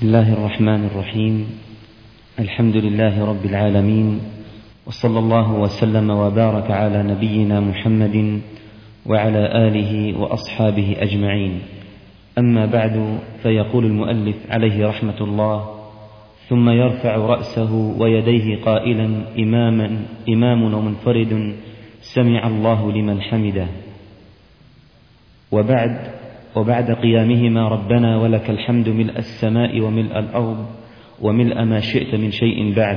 بسم الله الرحمن الرحيم. الحمد لله رب العالمين، وصلى الله وسلم وبارك على نبينا محمد وعلى آله وأصحابه أجمعين. أما بعد، فيقول المؤلف عليه رحمة الله: ثم يرفع رأسه ويديه قائلا: إمام ومنفرد سمع الله لمن حمده. وبعد قيامهما ربنا ولك الحمد ملء السماء وملء الأرض وملء ما شئت من شيء بعد.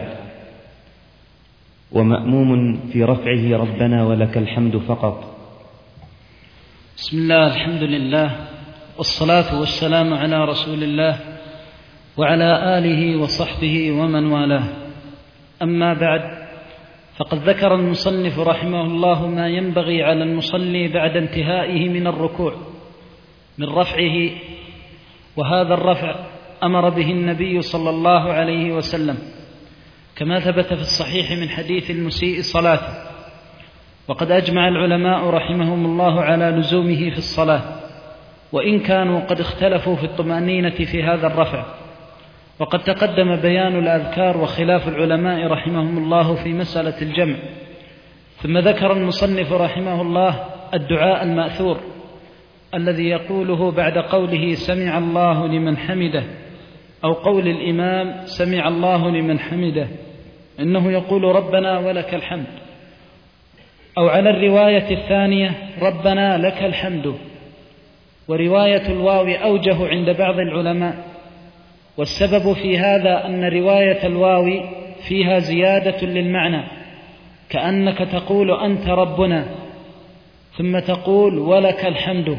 ومأموم في رفعه ربنا ولك الحمد فقط. بسم الله، الحمد لله، والصلاة والسلام على رسول الله وعلى آله وصحبه ومن والاه. أما بعد، فقد ذكر المصنف رحمه الله ما ينبغي على المصلي بعد انتهائه من الركوع من رفعه، وهذا الرفع أمر به النبي صلى الله عليه وسلم كما ثبت في الصحيح من حديث المسيء صلاته. وقد أجمع العلماء رحمهم الله على لزومه في الصلاة، وإن كانوا قد اختلفوا في الطمأنينة في هذا الرفع. وقد تقدم بيان الأذكار وخلاف العلماء رحمهم الله في مسألة الجمع. ثم ذكر المصنف رحمه الله الدعاء المأثور الذي يقوله بعد قوله سمع الله لمن حمده، أو قول الإمام سمع الله لمن حمده، إنه يقول ربنا ولك الحمد، أو على الرواية الثانية ربنا لك الحمد. ورواية الواو أوجه عند بعض العلماء، والسبب في هذا أن رواية الواو فيها زيادة للمعنى، كأنك تقول أنت ربنا ثم تقول ولك الحمد.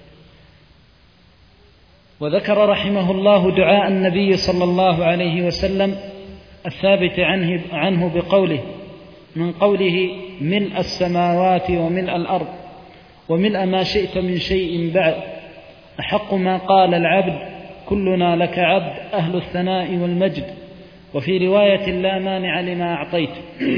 وذكر رحمه الله دعاء النبي صلى الله عليه وسلم الثابت عنه بقوله من قوله ملء السماوات وملء الأرض وملء ما شئت من شيء بعد، أحق ما قال العبد كلنا لك عبد أهل الثناء والمجد. وفي رواية لا مانع لما أعطيت.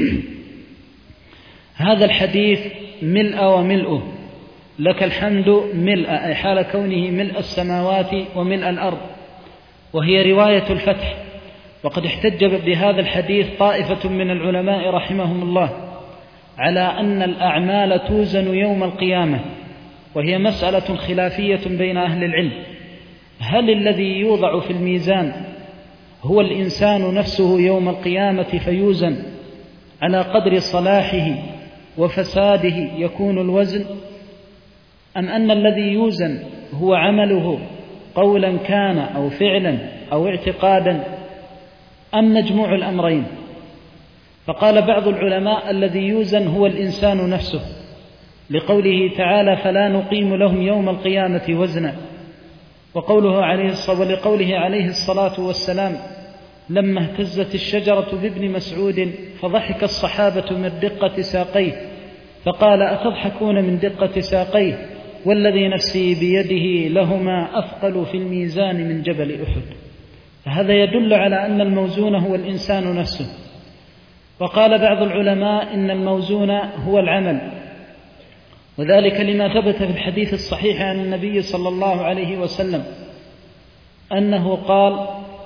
هذا الحديث ملء وملؤه، لك الحمد ملء، أي حال كونه ملء السماوات وملء الأرض، وهي رواية الفتح. وقد احتج بهذا الحديث طائفة من العلماء رحمهم الله على أن الأعمال توزن يوم القيامة، وهي مسألة خلافية بين أهل العلم. هل الذي يوضع في الميزان هو الإنسان نفسه يوم القيامة فيوزن على قدر صلاحه وفساده يكون الوزن، أم أن الذي يوزن هو عمله قولا كان أو فعلا أو اعتقادا، أم مجموع الأمرين؟ فقال بعض العلماء الذي يوزن هو الإنسان نفسه، لقوله تعالى فلا نقيم لهم يوم القيامة وزنا. ولقوله عليه الصلاة والسلام لما اهتزت الشجرة بابن مسعود فضحك الصحابة من دقة ساقيه، فقال أتضحكون من دقة ساقيه والذي نفسي بيده لهما أثقل في الميزان من جبل أحد. فهذا يدل على أن الموزون هو الإنسان نفسه. وقال بعض العلماء إن الموزون هو العمل، وذلك لما ثبت في الحديث الصحيح عن النبي صلى الله عليه وسلم أنه قال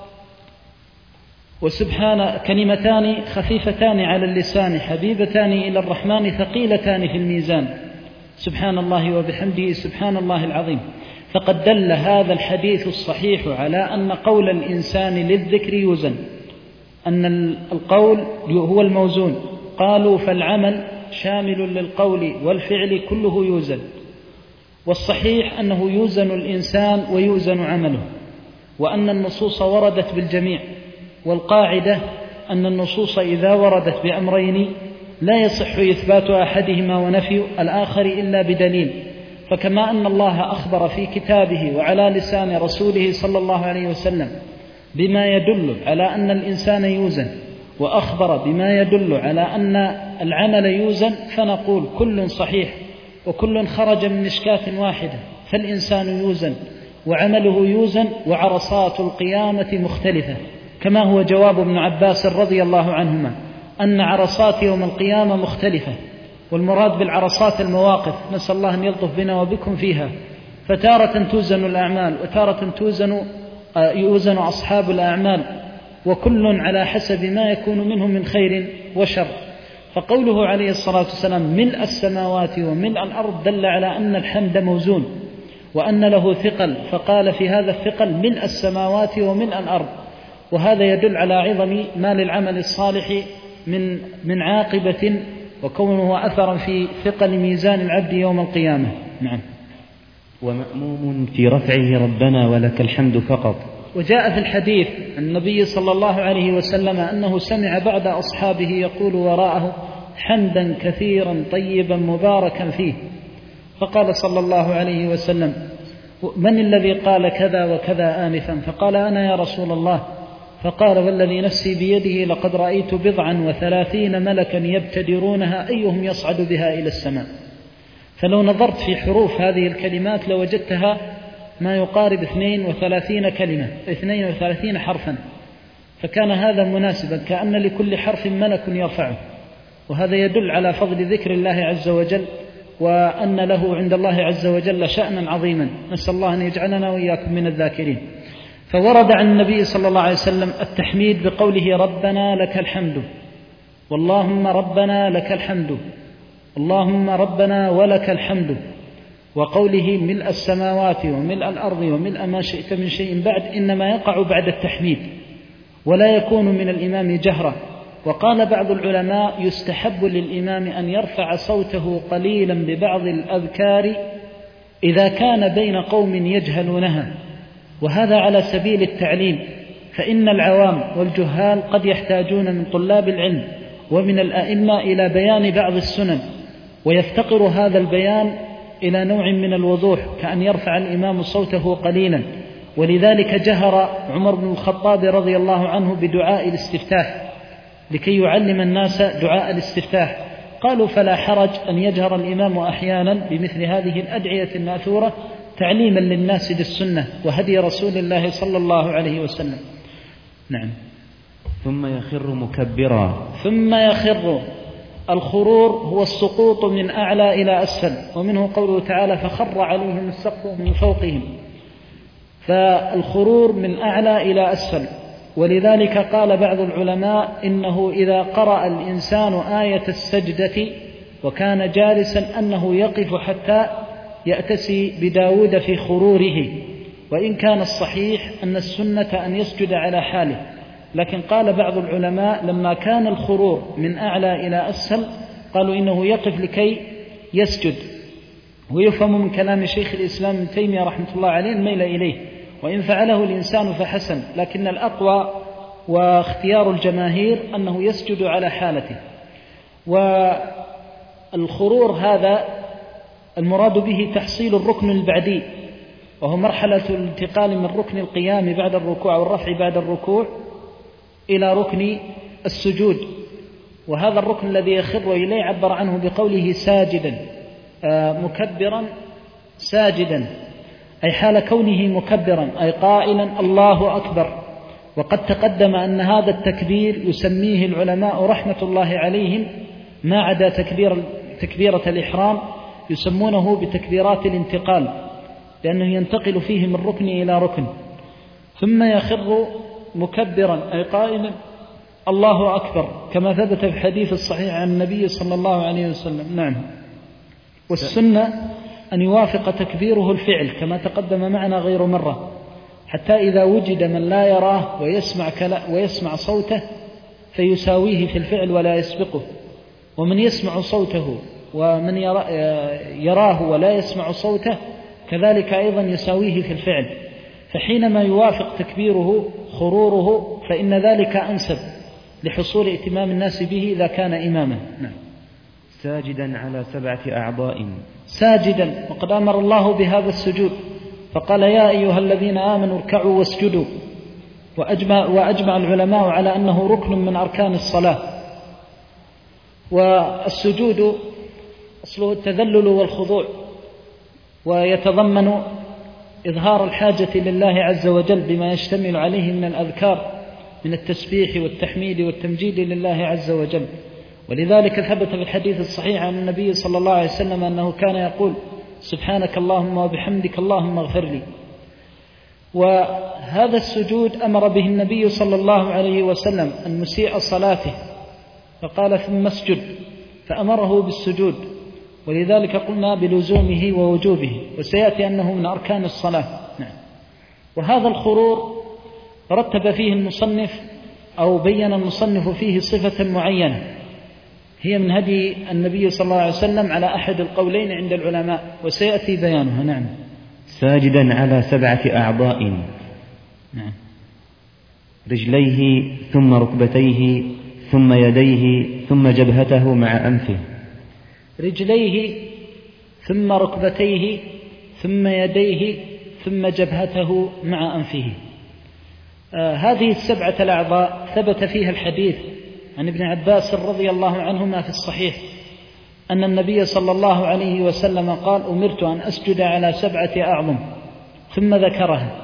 وسبحان كلمتان خفيفتان على اللسان حبيبتان إلى الرحمن ثقيلتان في الميزان، سبحان الله وبحمده سبحان الله العظيم. فقد دل هذا الحديث الصحيح على أن قول الإنسان للذكر يوزن، أن القول هو الموزون. قالوا فالعمل شامل للقول والفعل كله يوزن، والصحيح أنه يوزن الإنسان ويوزن عمله، وأن النصوص وردت بالجميع. والقاعدة أن النصوص إذا وردت بأمرين لا يصح إثبات أحدهما ونفي الآخر إلا بدليل. فكما أن الله أخبر في كتابه وعلى لسان رسوله صلى الله عليه وسلم بما يدل على أن الإنسان يوزن، وأخبر بما يدل على أن العمل يوزن، فنقول كل صحيح وكل خرج من مشكاة واحدة، فالإنسان يوزن وعمله يوزن، وعرصات القيامة مختلفة، كما هو جواب ابن عباس رضي الله عنهما أن عرصات يوم القيامة مختلفة. والمراد بالعرصات المواقف، نسأل الله أن يلطف بنا وبكم فيها. فتارة توزن الأعمال وتارة توزن يوزن أصحاب الأعمال، وكل على حسب ما يكون منه من خير وشر. فقوله عليه الصلاة والسلام ملء السماوات وملء الأرض دل على أن الحمد موزون وأن له ثقل، فقال في هذا الثقل ملء السماوات وملء الأرض، وهذا يدل على عظم ما للعمل الصالح من عاقبة، وكونه أثرا في ثقل ميزان العبد يوم القيامة. نعم. ومأموم في رفعه ربنا ولك الحمد فقط. وجاء في الحديث النبي صلى الله عليه وسلم أنه سمع بعض أصحابه يقول وراءه حمدا كثيرا طيبا مباركا فيه، فقال صلى الله عليه وسلم من الذي قال كذا وكذا آنفا؟ فقال أنا يا رسول الله. فقال والذي نفسي بيده لقد رأيت 37 ملكا يبتدرونها أيهم يصعد بها إلى السماء. فلو نظرت في حروف هذه الكلمات لوجدتها ما يقارب 32 كلمة 32 حرفا، فكان هذا مناسبا كأن لكل حرف ملك يرفعه، وهذا يدل على فضل ذكر الله عز وجل، وأن له عند الله عز وجل شأنا عظيما. نسأل الله أن يجعلنا وإياكم من الذاكرين. فورد عن النبي صلى الله عليه وسلم التحميد بقوله ربنا لك الحمد، واللهم ربنا لك الحمد، اللهم ربنا ولك الحمد، وقوله ملء السماوات وملء الأرض وملء ما شئت من شيء بعد، إنما يقع بعد التحميد ولا يكون من الإمام جهرا. وقال بعض العلماء يستحب للإمام أن يرفع صوته قليلا ببعض الأذكار إذا كان بين قوم يجهلونها، وهذا على سبيل التعليم، فإن العوام والجهال قد يحتاجون من طلاب العلم ومن الأئمة إلى بيان بعض السنن، ويفتقر هذا البيان إلى نوع من الوضوح كأن يرفع الإمام صوته قليلا. ولذلك جهر عمر بن الخطاب رضي الله عنه بدعاء الاستفتاح لكي يعلم الناس دعاء الاستفتاح. قالوا فلا حرج أن يجهر الإمام أحيانا بمثل هذه الأدعية المأثورة تعليما للناس بالسنة وهدي رسول الله صلى الله عليه وسلم. نعم. ثم يخر مكبرا. ثم يخر، الخرور هو السقوط من أعلى إلى أسفل، ومنه قوله تعالى فخر عليهم السقف من فوقهم، فالخرور من أعلى إلى أسفل. ولذلك قال بعض العلماء إنه إذا قرأ الإنسان آية السجدة وكان جالسا أنه يقف حتى يأتسي بداود في خروره، وإن كان الصحيح أن السنة أن يسجد على حاله، لكن قال بعض العلماء لما كان الخرور من أعلى إلى أسفل قالوا إنه يقف لكي يسجد. ويفهم من كلام شيخ الإسلام ابن تيمية رحمة الله عليه الميل إليه، وإن فعله الإنسان فحسن، لكن الأقوى واختيار الجماهير أنه يسجد على حالته. والخرور هذا المراد به تحصيل الركن البعدي، وهو مرحلة الانتقال من ركن القيام بعد الركوع والرفع بعد الركوع إلى ركن السجود. وهذا الركن الذي يخر إليه عبر عنه بقوله ساجدا، مكبرا ساجدا، أي حال كونه مكبرا، أي قائلا الله أكبر. وقد تقدم أن هذا التكبير يسميه العلماء رحمة الله عليهم ما عدا تكبيرة الإحرام يسمونه بتكبيرات الانتقال، لأنه ينتقل فيه من ركن إلى ركن. ثم يخر مكبرا أي قائلا الله أكبر، كما ثبت في الحديث الصحيح عن النبي صلى الله عليه وسلم. نعم. والسنة أن يوافق تكبيره الفعل كما تقدم معنا غير مرة، حتى إذا وجد من لا يراه ويسمع صوته فيساويه في الفعل ولا يسبقه، ومن يسمع صوته ومن يراه ولا يسمع صوته كذلك أيضا يساويه في الفعل. فحينما يوافق تكبيره خروره فإن ذلك أنسب لحصول ائتمام الناس به إذا كان إماما. نعم. ساجدا على 7 أعضاء. ساجدا، وقد أمر الله بهذا السجود فقال يا أيها الذين آمنوا اركعوا واسجدوا، وأجمع العلماء على أنه ركن من أركان الصلاة. والسجود أصله التذلل والخضوع، ويتضمن إظهار الحاجة لله عز وجل بما يشتمل عليه من الأذكار من التسبيح والتحميد والتمجيد لله عز وجل. ولذلك ثبت في الحديث الصحيح عن النبي صلى الله عليه وسلم أنه كان يقول سبحانك اللهم وبحمدك اللهم اغفر لي. وهذا السجود أمر به النبي صلى الله عليه وسلم المسيء صلاته فقال ثم اسجد، فأمره بالسجود، ولذلك قلنا بلزومه ووجوبه، وسيأتي أنه من أركان الصلاة. نعم. وهذا الخرور رتب فيه المصنف أو بين المصنف فيه صفة معينة هي من هدي النبي صلى الله عليه وسلم على أحد القولين عند العلماء، وسيأتي بيانها. نعم. ساجدا على 7 أعضاء. نعم. رجليه ثم ركبتيه ثم يديه ثم جبهته مع أنفه. رجليه ثم ركبتيه ثم يديه ثم جبهته مع أنفه. هذه 7 الأعضاء ثبت فيها الحديث عن ابن عباس رضي الله عنهما في الصحيح أن النبي صلى الله عليه وسلم قال: أمرت أن أسجد على 7 أعظم، ثم ذكرها.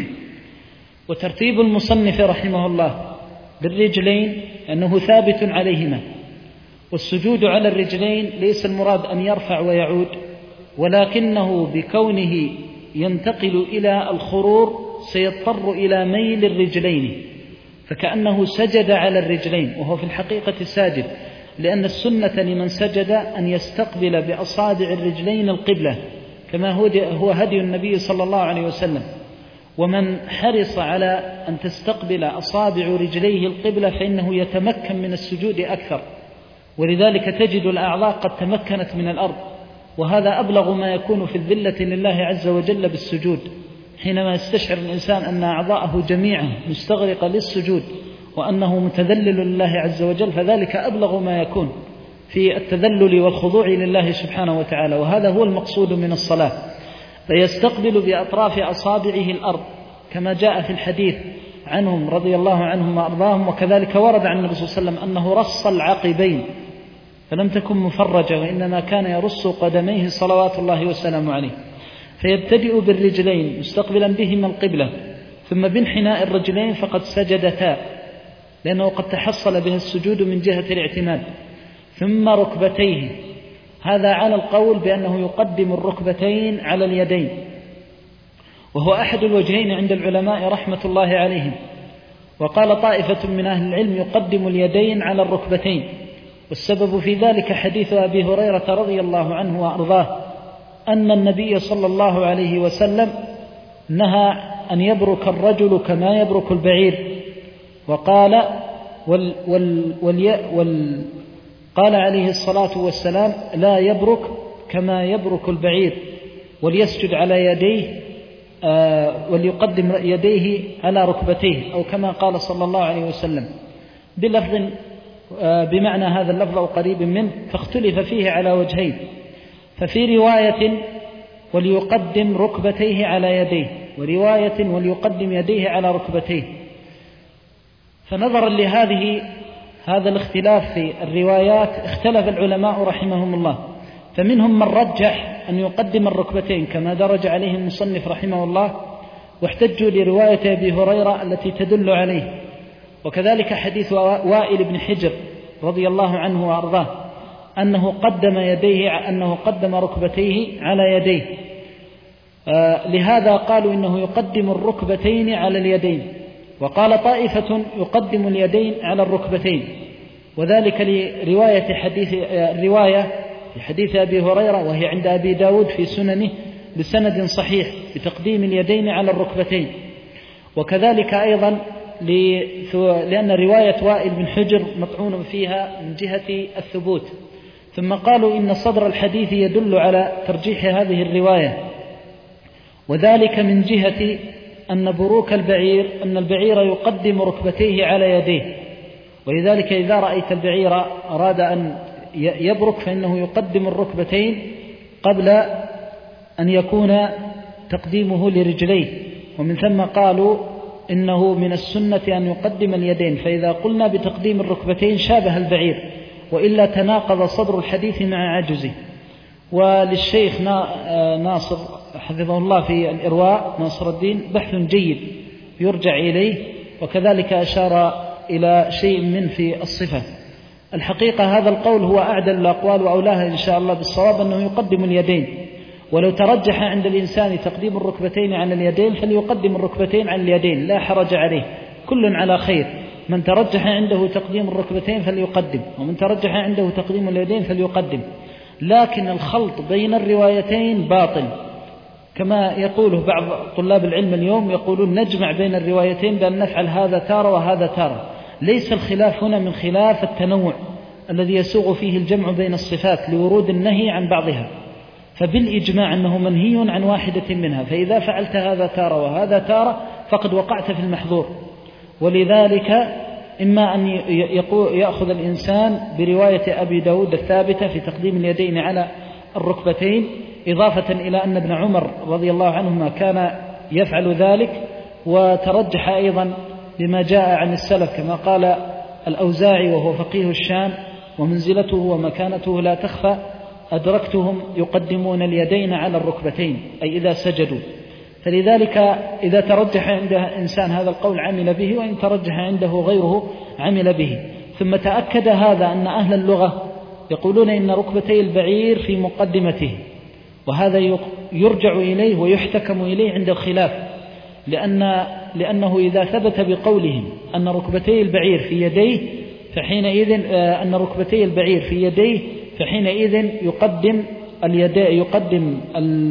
وترتيب المصنف رحمه الله بالرجلين أنه ثابت عليهما، والسجود على الرجلين ليس المراد أن يرفع ويعود، ولكنه بكونه ينتقل إلى الخرور سيضطر إلى ميل الرجلين، فكأنه سجد على الرجلين وهو في الحقيقة ساجد، لأن السنة لمن سجد أن يستقبل بأصابع الرجلين القبلة كما هو هدي النبي صلى الله عليه وسلم. ومن حرص على أن تستقبل أصابع رجليه القبلة فإنه يتمكن من السجود أكثر، ولذلك تجد الأعضاء قد تمكنت من الأرض، وهذا أبلغ ما يكون في الذلة لله عز وجل بالسجود، حينما يستشعر الإنسان أن أعضاءه جميعا مستغرقة للسجود وأنه متذلل لله عز وجل، فذلك أبلغ ما يكون في التذلل والخضوع لله سبحانه وتعالى، وهذا هو المقصود من الصلاة. فيستقبل بأطراف أصابعه الأرض كما جاء في الحديث عنهم رضي الله عنهم وأرضاهم، وكذلك ورد عن النبي صلى الله عليه وسلم أنه رص العقبين فلم تكن مفرجة، وإنما كان يرص قدميه صلوات الله وسلامه عليه. فيبتدئ بالرجلين مستقبلا بهما القبلة، ثم بانحناء الرجلين فقد سجدتا لأنه قد تحصل به السجود من جهة الاعتماد، ثم ركبتيه، هذا على القول بأنه يقدم الركبتين على اليدين، وهو أحد الوجهين عند العلماء رحمة الله عليهم. وقال طائفة من أهل العلم يقدم اليدين على الركبتين، والسبب في ذلك حديث أبي هريرة رضي الله عنه وأرضاه أن النبي صلى الله عليه وسلم نهى أن يبرك الرجل كما يبرك البعير، وقال قال عليه الصلاة والسلام: لا يبرك كما يبرك البعير، وليسجد على يديه وليقدم يديه على ركبتيه، أو كما قال صلى الله عليه وسلم بلفظ بمعنى هذا اللفظ أو قريب منه، فاختلف فيه على وجهين. ففي رواية وليقدم ركبتيه على يديه، ورواية وليقدم يديه على ركبتيه. فنظرا هذا الاختلاف في الروايات اختلف العلماء رحمهم الله، فمنهم من رجح أن يقدم الركبتين كما درج عليه المصنف رحمه الله، واحتجوا لرواية أبي هريرة التي تدل عليه، وكذلك حديث وائل بن حجر رضي الله عنه وأرضاه أنه قدم ركبتيه على يديه. لهذا قالوا إنه يقدم الركبتين على اليدين، وقال طائفة يقدم اليدين على الركبتين، وذلك لرواية الرواية في حديث أبي هريرة وهي عند أبي داود في سننه بسند صحيح بتقديم اليدين على الركبتين. وكذلك أيضا لأن رواية وائل بن حجر مطعون فيها من جهة الثبوت. ثم قالوا إن صدر الحديث يدل على ترجيح هذه الرواية، وذلك من جهة أن بروك البعير يقدم ركبتيه على يديه، ولذلك إذا رأيت البعير أراد أن يبرك فإنه يقدم الركبتين قبل أن يكون تقديمه لرجليه، ومن ثم قالوا إنه من السنة أن يقدم اليدين، فإذا قلنا بتقديم الركبتين شابه البعير، وإلا تناقض صدر الحديث مع عجزه. وللشيخ ناصر حفظه الله في الإرواء ناصر الدين بحث جيد يرجع إليه، وكذلك أشار إلى شيء من في الصفة. الحقيقة هذا القول هو أعدل الأقوال وأولاها إن شاء الله بالصواب، أنه يقدم اليدين، ولو ترجح عند الإنسان تقديم الركبتين على اليدين فليقدم الركبتين على اليدين، لا حرج عليه، كل على خير. من ترجح عنده تقديم الركبتين فليقدم، ومن ترجح عنده تقديم اليدين فليقدم. لكن الخلط بين الروايتين باطل، كما يقوله بعض طلاب العلم اليوم، يقولون نجمع بين الروايتين بأن نفعل هذا تارة وهذا تارة. ليس الخلاف هنا من خلاف التنوع الذي يسوغ فيه الجمع بين الصفات لورود النهي عن بعضها، فبالإجماع أنه منهي عن واحدة منها، فإذا فعلت هذا تارة وهذا تارة فقد وقعت في المحظور. ولذلك إما أن يأخذ الإنسان برواية أبي داود الثابتة في تقديم اليدين على الركبتين، إضافة إلى أن ابن عمر رضي الله عنهما كان يفعل ذلك، وترجح أيضا بما جاء عن السلف كما قال الأوزاعي وهو فقيه الشام: ومنزلته ومكانته لا تخفى، أدركتهم يقدمون اليدين على الركبتين، أي إذا سجدوا. فلذلك إذا ترجح عند إنسان هذا القول عمل به، وإن ترجح عنده غيره عمل به. ثم تأكد هذا أن أهل اللغة يقولون إن ركبتي البعير في مقدمته، وهذا يرجع إليه ويحتكم إليه عند الخلاف، لأنه إذا ثبت بقولهم أن ركبتي البعير في يديه فحينئذ يقدم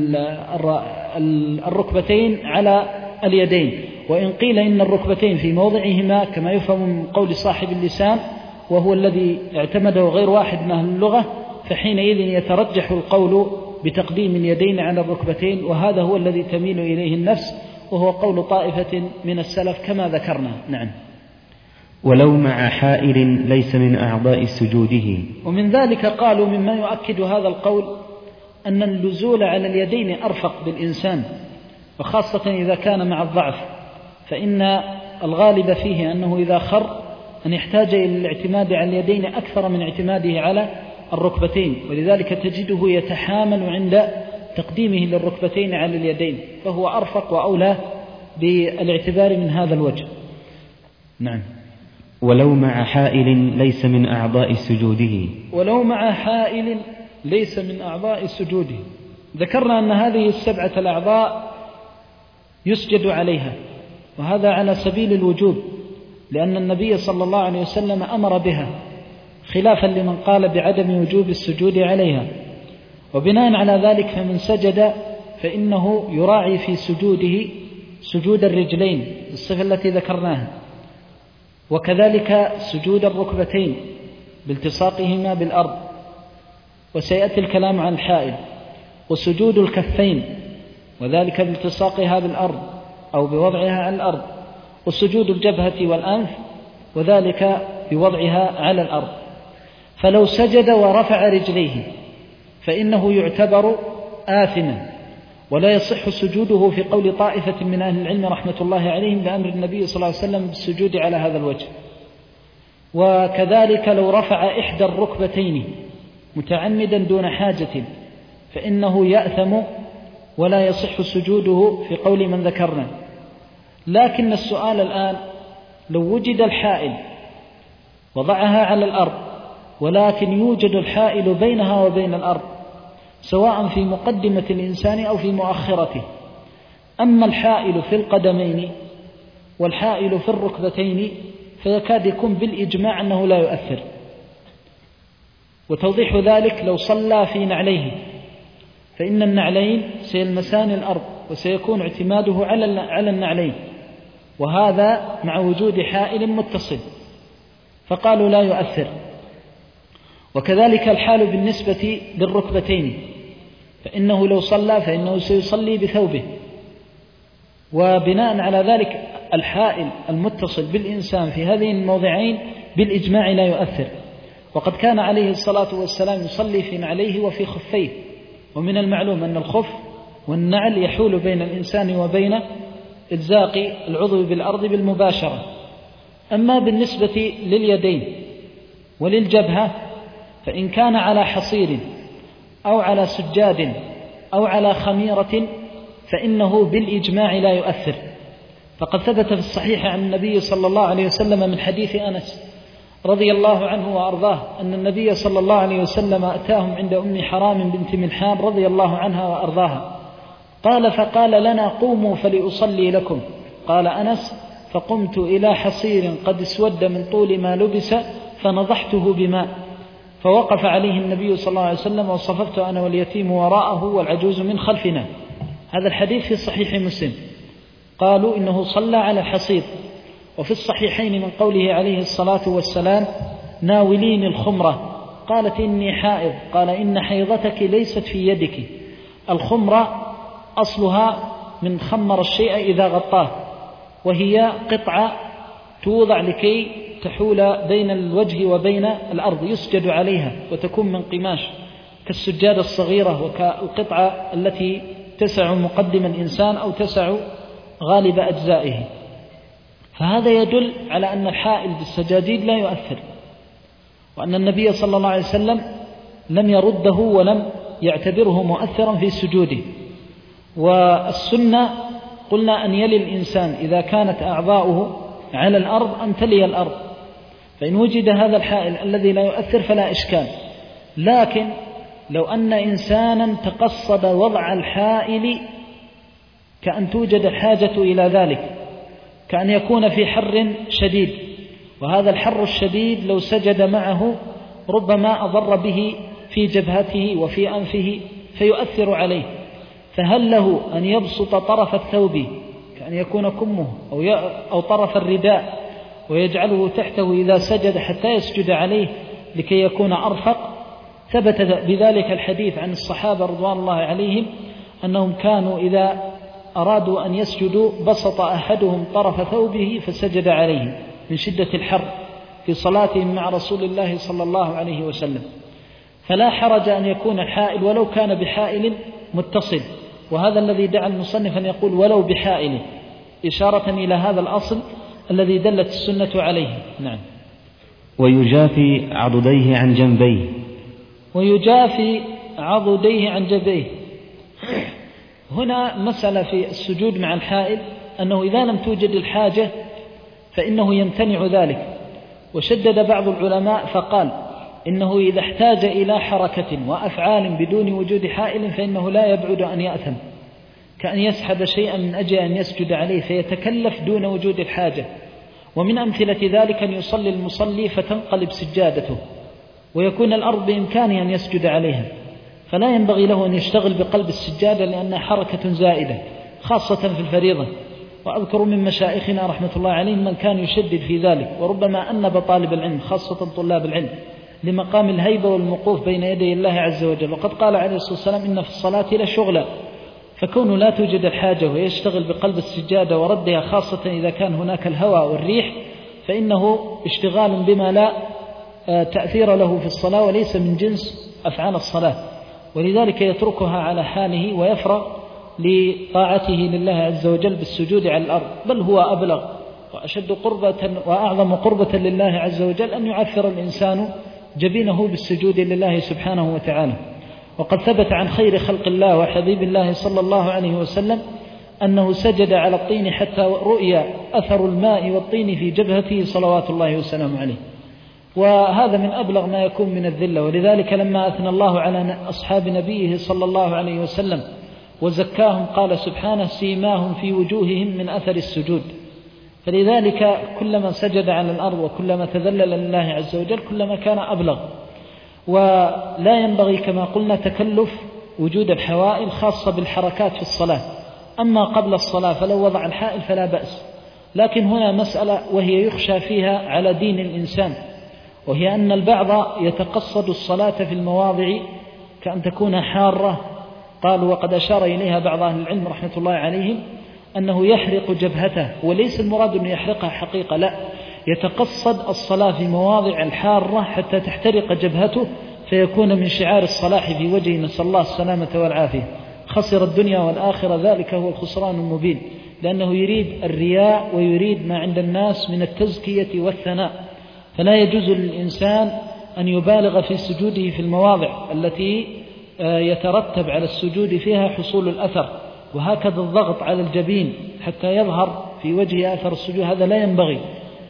الركبتين على اليدين. وإن قيل إن الركبتين في موضعهما كما يفهم من قول صاحب اللسان، وهو الذي اعتمده غير واحد من أهل اللغة، فحينئذ يترجح القول بتقديم اليدين على الركبتين، وهذا هو الذي تميل إليه النفس، وهو قول طائفة من السلف كما ذكرنا. نعم. ولو مع حائل ليس من أعضاء سجوده. ومن ذلك قالوا مما يؤكد هذا القول أن اللزول على اليدين أرفق بالإنسان، وخاصة إذا كان مع الضعف، فإن الغالب فيه أنه إذا خر أن يحتاج إلى الاعتماد على اليدين أكثر من اعتماده على الركبتين، ولذلك تجده يتحامل عند تقديمه للركبتين على اليدين، فهو أرفق وأولى بالاعتبار من هذا الوجه. نعم. ولو مع حائل ليس من أعضاء سجوده. ولو مع حائل ليس من أعضاء سجوده. ذكرنا أن هذه السبعة الأعضاء يسجد عليها، وهذا على سبيل الوجوب، لأن النبي صلى الله عليه وسلم أمر بها، خلافا لمن قال بعدم وجوب السجود عليها. وبناء على ذلك فمن سجد فإنه يراعي في سجوده سجود الرجلين الصفة التي ذكرناها، وكذلك سجود الركبتين بالتصاقهما بالأرض، وسيأتي الكلام عن الحائل، وسجود الكفين وذلك بالتصاقها بالأرض أو بوضعها على الأرض، وسجود الجبهة والأنف وذلك بوضعها على الأرض. فلو سجد ورفع رجليه فإنه يعتبر آثما، ولا يصح سجوده في قول طائفة من أهل العلم رحمة الله عليهم بأمر النبي صلى الله عليه وسلم بالسجود على هذا الوجه. وكذلك لو رفع إحدى الركبتين متعمدا دون حاجة فإنه يأثم ولا يصح سجوده في قول من ذكرنا. لكن السؤال الآن، لو وجد الحائل وضعها على الأرض ولكن يوجد الحائل بينها وبين الأرض سواء في مقدمة الإنسان أو في مؤخرته، أما الحائل في القدمين والحائل في الركبتين فيكاد يكون بالإجماع أنه لا يؤثر. وتوضيح ذلك لو صلى في نعليه، فإن النعلين سيلمسان الأرض وسيكون اعتماده على النعلين، وهذا مع وجود حائل متصل، فقالوا لا يؤثر. وكذلك الحال بالنسبة للركبتين، فإنه لو صلى فإنه سيصلي بثوبه، وبناء على ذلك الحائل المتصل بالإنسان في هذين الموضعين بالإجماع لا يؤثر. وقد كان عليه الصلاة والسلام يصلي في نعليه وفي خفيه، ومن المعلوم أن الخف والنعل يحول بين الإنسان وبين إلزاق العضو بالأرض بالمباشرة. أما بالنسبة لليدين وللجبهة فإن كان على حصير أو على سجاد أو على خميرة فإنه بالإجماع لا يؤثر. فقد ثبت في الصحيح عن النبي صلى الله عليه وسلم من حديث أنس رضي الله عنه وأرضاه أن النبي صلى الله عليه وسلم أتاهم عند أم حرام بنت ملحان رضي الله عنها وأرضاها، قال: فقال لنا: قوموا فلأصلي لكم. قال أنس: فقمت إلى حصير قد اسود من طول ما لبس فنضحته بماء، فوقف عليه النبي صلى الله عليه وسلم، وصففت أنا واليتيم وراءه والعجوز من خلفنا. هذا الحديث في صحيح مسلم. قالوا إنه صلى على الحصير. وفي الصحيحين من قوله عليه الصلاة والسلام: ناولين الخمرة. قالت: إني حائض. قال: إن حيضتك ليست في يدك. الخمرة أصلها من خمر الشيء إذا غطاه، وهي قطعة توضع لكي تحول بين الوجه وبين الأرض، يسجد عليها وتكون من قماش كالسجادة الصغيرة، وكالقطعة التي تسع مقدم الإنسان أو تسع غالب أجزائه. فهذا يدل على أن الحائل بالسجاجيد لا يؤثر، وأن النبي صلى الله عليه وسلم لم يرده ولم يعتبره مؤثرا في سجوده. والسنة قلنا أن يلي الإنسان إذا كانت أعضاؤه على الأرض أن تلي الأرض، فإن وجد هذا الحائل الذي لا يؤثر فلا إشكال. لكن لو أن إنسانا تقصد وضع الحائل كأن توجد الحاجة إلى ذلك، كأن يكون في حر شديد، وهذا الحر الشديد لو سجد معه ربما أضر به في جبهته وفي أنفه فيؤثر عليه، فهل له أن يبسط طرف الثوب كأن يكون كمه أو طرف الرداء ويجعله تحته إذا سجد حتى يسجد عليه لكي يكون أرفق؟ ثبت بذلك الحديث عن الصحابة رضوان الله عليهم أنهم كانوا إذا أرادوا أن يسجدوا بسط أحدهم طرف ثوبه فسجد عليه من شدة الحر في صلاتهم مع رسول الله صلى الله عليه وسلم. فلا حرج أن يكون الحائل ولو كان بحائل متصل، وهذا الذي دعا المصنف أن يقول ولو بحائل، إشارة إلى هذا الأصل الذي دلت السنة عليه. نعم. ويجافي عضديه عن جنبيه. ويجافي عضديه عن جنبيه. هنا مسألة في السجود مع الحائل أنه إذا لم توجد الحاجة فإنه يمتنع ذلك. وشدد بعض العلماء فقال إنه إذا احتاج إلى حركة وأفعال بدون وجود حائل فإنه لا يبعد أن يأثم، كأن يسحب شيئا من أجل أن يسجد عليه فيتكلف دون وجود الحاجة. ومن أمثلة ذلك أن يصلي المصلي فتنقلب سجادته ويكون الأرض بإمكانه أن يسجد عليها، فلا ينبغي له أن يشتغل بقلب السجادة لأنها حركة زائدة خاصة في الفريضة. وأذكر من مشايخنا رحمة الله عليهم من كان يشدد في ذلك، وربما أنب طالب العلم خاصة طلاب العلم لمقام الهيبة والوقوف بين يدي الله عز وجل. وقد قال عليه الصلاة والسلام إن في الصلاة لشغلا، فكونه لا توجد الحاجة ويشتغل بقلب السجادة وردها خاصة إذا كان هناك الهواء والريح فإنه اشتغال بما لا تأثير له في الصلاة وليس من جنس أفعال الصلاة، ولذلك يتركها على حاله ويفرغ لطاعته لله عز وجل بالسجود على الأرض. بل هو أبلغ وأشد قربة وأعظم قربة لله عز وجل أن يعثر الإنسان جبينه بالسجود لله سبحانه وتعالى. وقد ثبت عن خير خلق الله وحبيب الله صلى الله عليه وسلم أنه سجد على الطين حتى رؤي أثر الماء والطين في جبهته صلوات الله وسلامه عليه، وهذا من أبلغ ما يكون من الذلة. ولذلك لما أثنى الله على أصحاب نبيه صلى الله عليه وسلم وزكاهم قال سبحانه سيماهم في وجوههم من أثر السجود. فلذلك كلما سجد على الأرض وكلما تذلل لله عز وجل كلما كان أبلغ. ولا ينبغي كما قلنا تكلف وجود الحوائل خاصة بالحركات في الصلاة. أما قبل الصلاة فلو وضع الحائل فلا بأس. لكن هنا مسألة وهي يخشى فيها على دين الإنسان، وهي أن البعض يتقصد الصلاة في المواضع كأن تكون حارة. قالوا وقد أشار إليها بعض أهل العلم رحمة الله عليهم أنه يحرق جبهته، وليس المراد أن يحرقها حقيقة، لا، يتقصد الصلاة في مواضع الحارة حتى تحترق جبهته فيكون من شعار الصلاح في وجهه، نسأل الله السلامة والعافية. خسر الدنيا والآخرة، ذلك هو الخسران المبين، لأنه يريد الرياء ويريد ما عند الناس من التزكية والثناء. فلا يجوز للإنسان أن يبالغ في سجوده في المواضع التي يترتب على السجود فيها حصول الأثر، وهكذا الضغط على الجبين حتى يظهر في وجه أثر السجود، هذا لا ينبغي،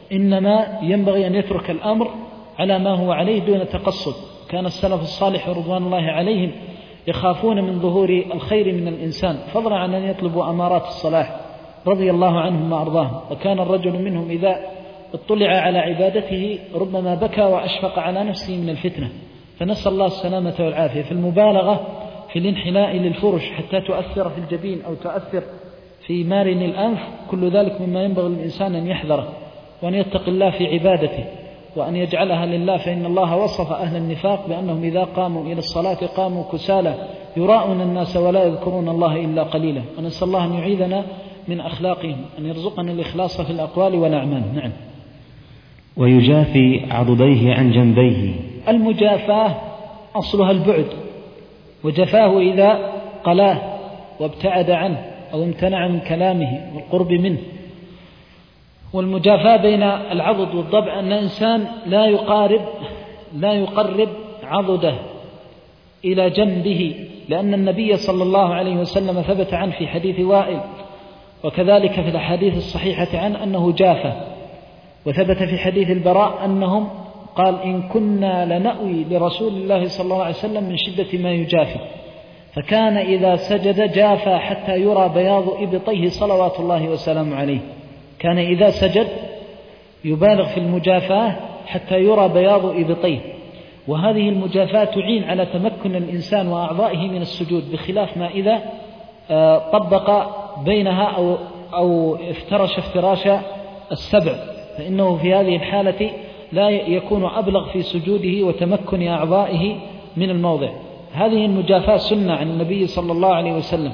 إنما ينبغي أن يترك الأمر على ما هو عليه دون تقصد. كان السلف الصالح رضوان الله عليهم يخافون من ظهور الخير من الإنسان، فضلا عن أن يطلبوا أمارات الصلاح رضي الله عنهم وأرضاهم. وكان الرجل منهم إذا اطلع على عبادته ربما بكى وأشفق على نفسه من الفتنة، فنسأل الله السلامة والعافية. في المبالغة في الانحناء للفرش حتى تؤثر في الجبين أو تؤثر في مارن الأنف، كل ذلك مما ينبغي للإنسان أن يحذره وأن يتقي الله في عبادته وأن يجعلها لله، فإن الله وصف أهل النفاق بأنهم إذا قاموا إلى الصلاة قاموا كسالى يراءون الناس ولا يذكرون الله إلا قليلا. ونسأل الله أن يعيذنا من أخلاقهم، أن يرزقنا الإخلاص في الأقوال والأعمال. نعم. ويجافي عضديه عن جنبيه. المجافاة أصلها البعد، وجفاه إذا قلاه وابتعد عنه أو امتنع من كلامه والقرب منه. والمجافاة بين العضد والضبع أن الإنسان لا يقرب عضده إلى جنبه، لأن النبي صلى الله عليه وسلم ثبت عنه في حديث وائل، وكذلك في الأحاديث الصحيحة عنه أنه جافى. وثبت في حديث البراء أنهم قال إن كنا لنأوي لرسول الله صلى الله عليه وسلم من شدة ما يجافي، فكان إذا سجد جافى حتى يرى بياض إبطيه صلوات الله وسلامه عليه. كان إذا سجد يبالغ في المجافاة حتى يرى بياض إبطيه. وهذه المجافاة تعين على تمكن الإنسان وأعضائه من السجود، بخلاف ما إذا طبق بينها أو افترش افتراش السبع، فإنه في هذه الحالة لا يكون أبلغ في سجوده وتمكن أعضائه من الموضع. هذه المجافاة سنة عن النبي صلى الله عليه وسلم.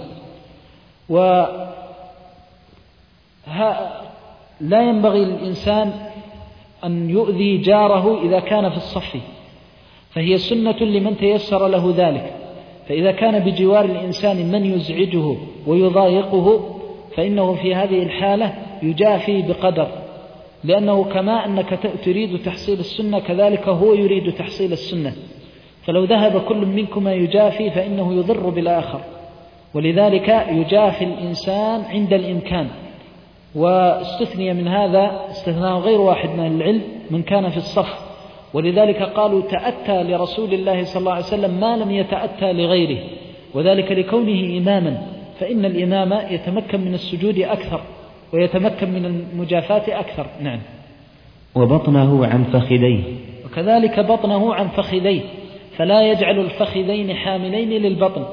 لا ينبغي للإنسان أن يؤذي جاره إذا كان في الصف، فهي سنة لمن تيسر له ذلك. فإذا كان بجوار الإنسان من يزعجه ويضايقه فإنه في هذه الحالة يجافي بقدر، لأنه كما أنك تريد تحصيل السنة كذلك هو يريد تحصيل السنة، فلو ذهب كل منكما يجافي فإنه يضر بالآخر. ولذلك يجافي الإنسان عند الإمكان. واستثني من هذا استثناء غير واحد من العلم من كان في الصف، ولذلك قالوا تأتى لرسول الله صلى الله عليه وسلم ما لم يتأتى لغيره، وذلك لكونه إماما، فإن الإمام يتمكن من السجود أكثر ويتمكن من المجافاة أكثر. نعم. وبطنه عن فخذيه، وكذلك بطنه عن فخذيه، فلا يجعل الفخذين حاملين للبطن،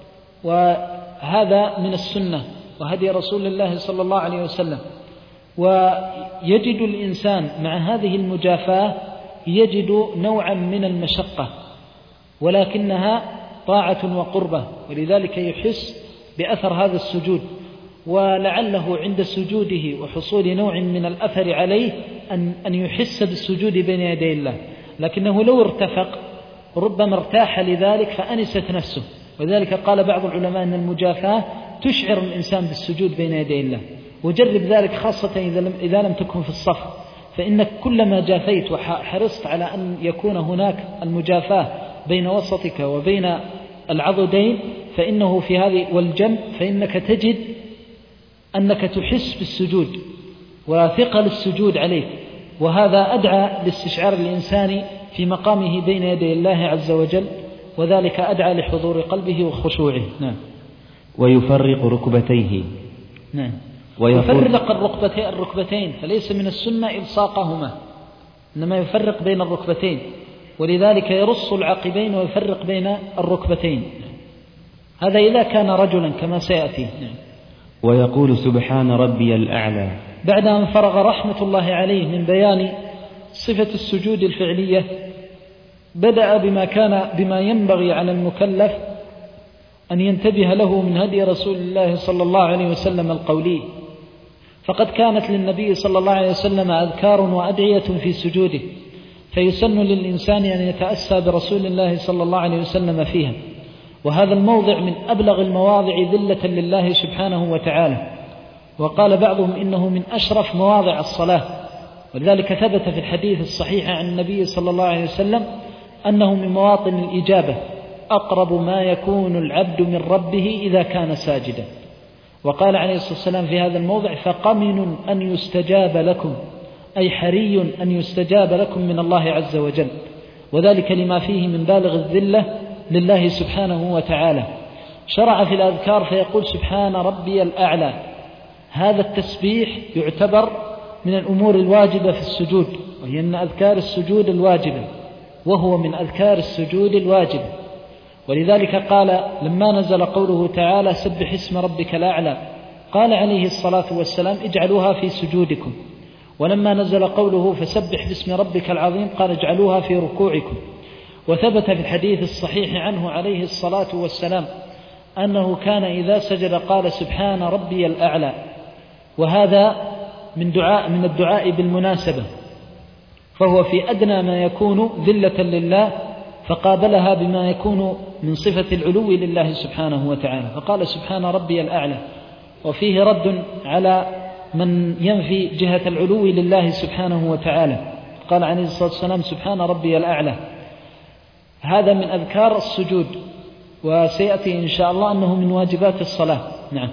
وهذا من السنة وهدي رسول الله صلى الله عليه وسلم. ويجد الإنسان مع هذه المجافاة يجد نوعا من المشقة، ولكنها طاعة وقربة، ولذلك يحس بأثر هذا السجود، ولعله عند سجوده وحصول نوع من الأثر عليه أن يحس بالسجود بين يدي الله، لكنه لو ارتفق ربما ارتاح لذلك فأنست نفسه. وذلك قال بعض العلماء أن المجافاة تشعر الإنسان بالسجود بين يدي الله، وجرب ذلك خاصة إذا لم تكن في الصف، فإنك كلما جافيت وحرصت على أن يكون هناك المجافاة بين وسطك وبين العضدين فإنه في هذه والجنب، فإنك تجد أنك تحس بالسجود وثقل السجود عليك، وهذا أدعى لاستشعار الإنسان في مقامه بين يدي الله عز وجل، وذلك أدعى لحضور قلبه وخشوعه. نعم. ويفرق ركبتيه. نعم. ويفرق الركبتين، فليس من السنة إلصاقهما، إنما يفرق بين الركبتين، ولذلك يرص العقبين ويفرق بين الركبتين. هذا إذا كان رجلا كما سيأتي. نعم. ويقول سبحان ربي الأعلى، بعد أن فرغ رحمة الله عليه من بيان صفة السجود الفعلية بدأ بما ينبغي على المكلف أن ينتبه له من هدي رسول الله صلى الله عليه وسلم القولي. فقد كانت للنبي صلى الله عليه وسلم أذكار وأدعية في سجوده، فيسن للإنسان أن يتأسى برسول الله صلى الله عليه وسلم فيها، وهذا الموضع من أبلغ المواضع ذلة لله سبحانه وتعالى. وقال بعضهم إنه من أشرف مواضع الصلاة، ولذلك ثبت في الحديث الصحيح عن النبي صلى الله عليه وسلم أنه من مواطن الإجابة، أقرب ما يكون العبد من ربه إذا كان ساجدا. وقال عليه الصلاة والسلام في هذا الموضع فقمن أن يستجاب لكم، أي حري أن يستجاب لكم من الله عز وجل، وذلك لما فيه من بالغ الذلة لله سبحانه وتعالى. شرع في الأذكار فيقول سبحان ربي الأعلى. هذا التسبيح يعتبر من الأمور الواجبة في السجود، وهي من أذكار السجود الواجبة، وهو من أذكار السجود الواجبة. ولذلك قال لما نزل قوله تعالى سبح اسم ربك الأعلى قال عليه الصلاة والسلام اجعلوها في سجودكم، ولما نزل قوله فسبح باسم ربك العظيم قال اجعلوها في ركوعكم. وثبت في الحديث الصحيح عنه عليه الصلاة والسلام أنه كان إذا سجد قال سبحان ربي الأعلى، وهذا من الدعاء بالمناسبة، فهو في أدنى ما يكون ذلة لله، فقابلها بما يكون من صفة العلو لله سبحانه وتعالى، فقال سبحان ربي الأعلى. وفيه رد على من ينفي جهة العلو لله سبحانه وتعالى، قال عليه الصلاة والسلام سبحان ربي الأعلى. هذا من أذكار السجود، وسيأتي إن شاء الله أنه من واجبات الصلاة. نعم.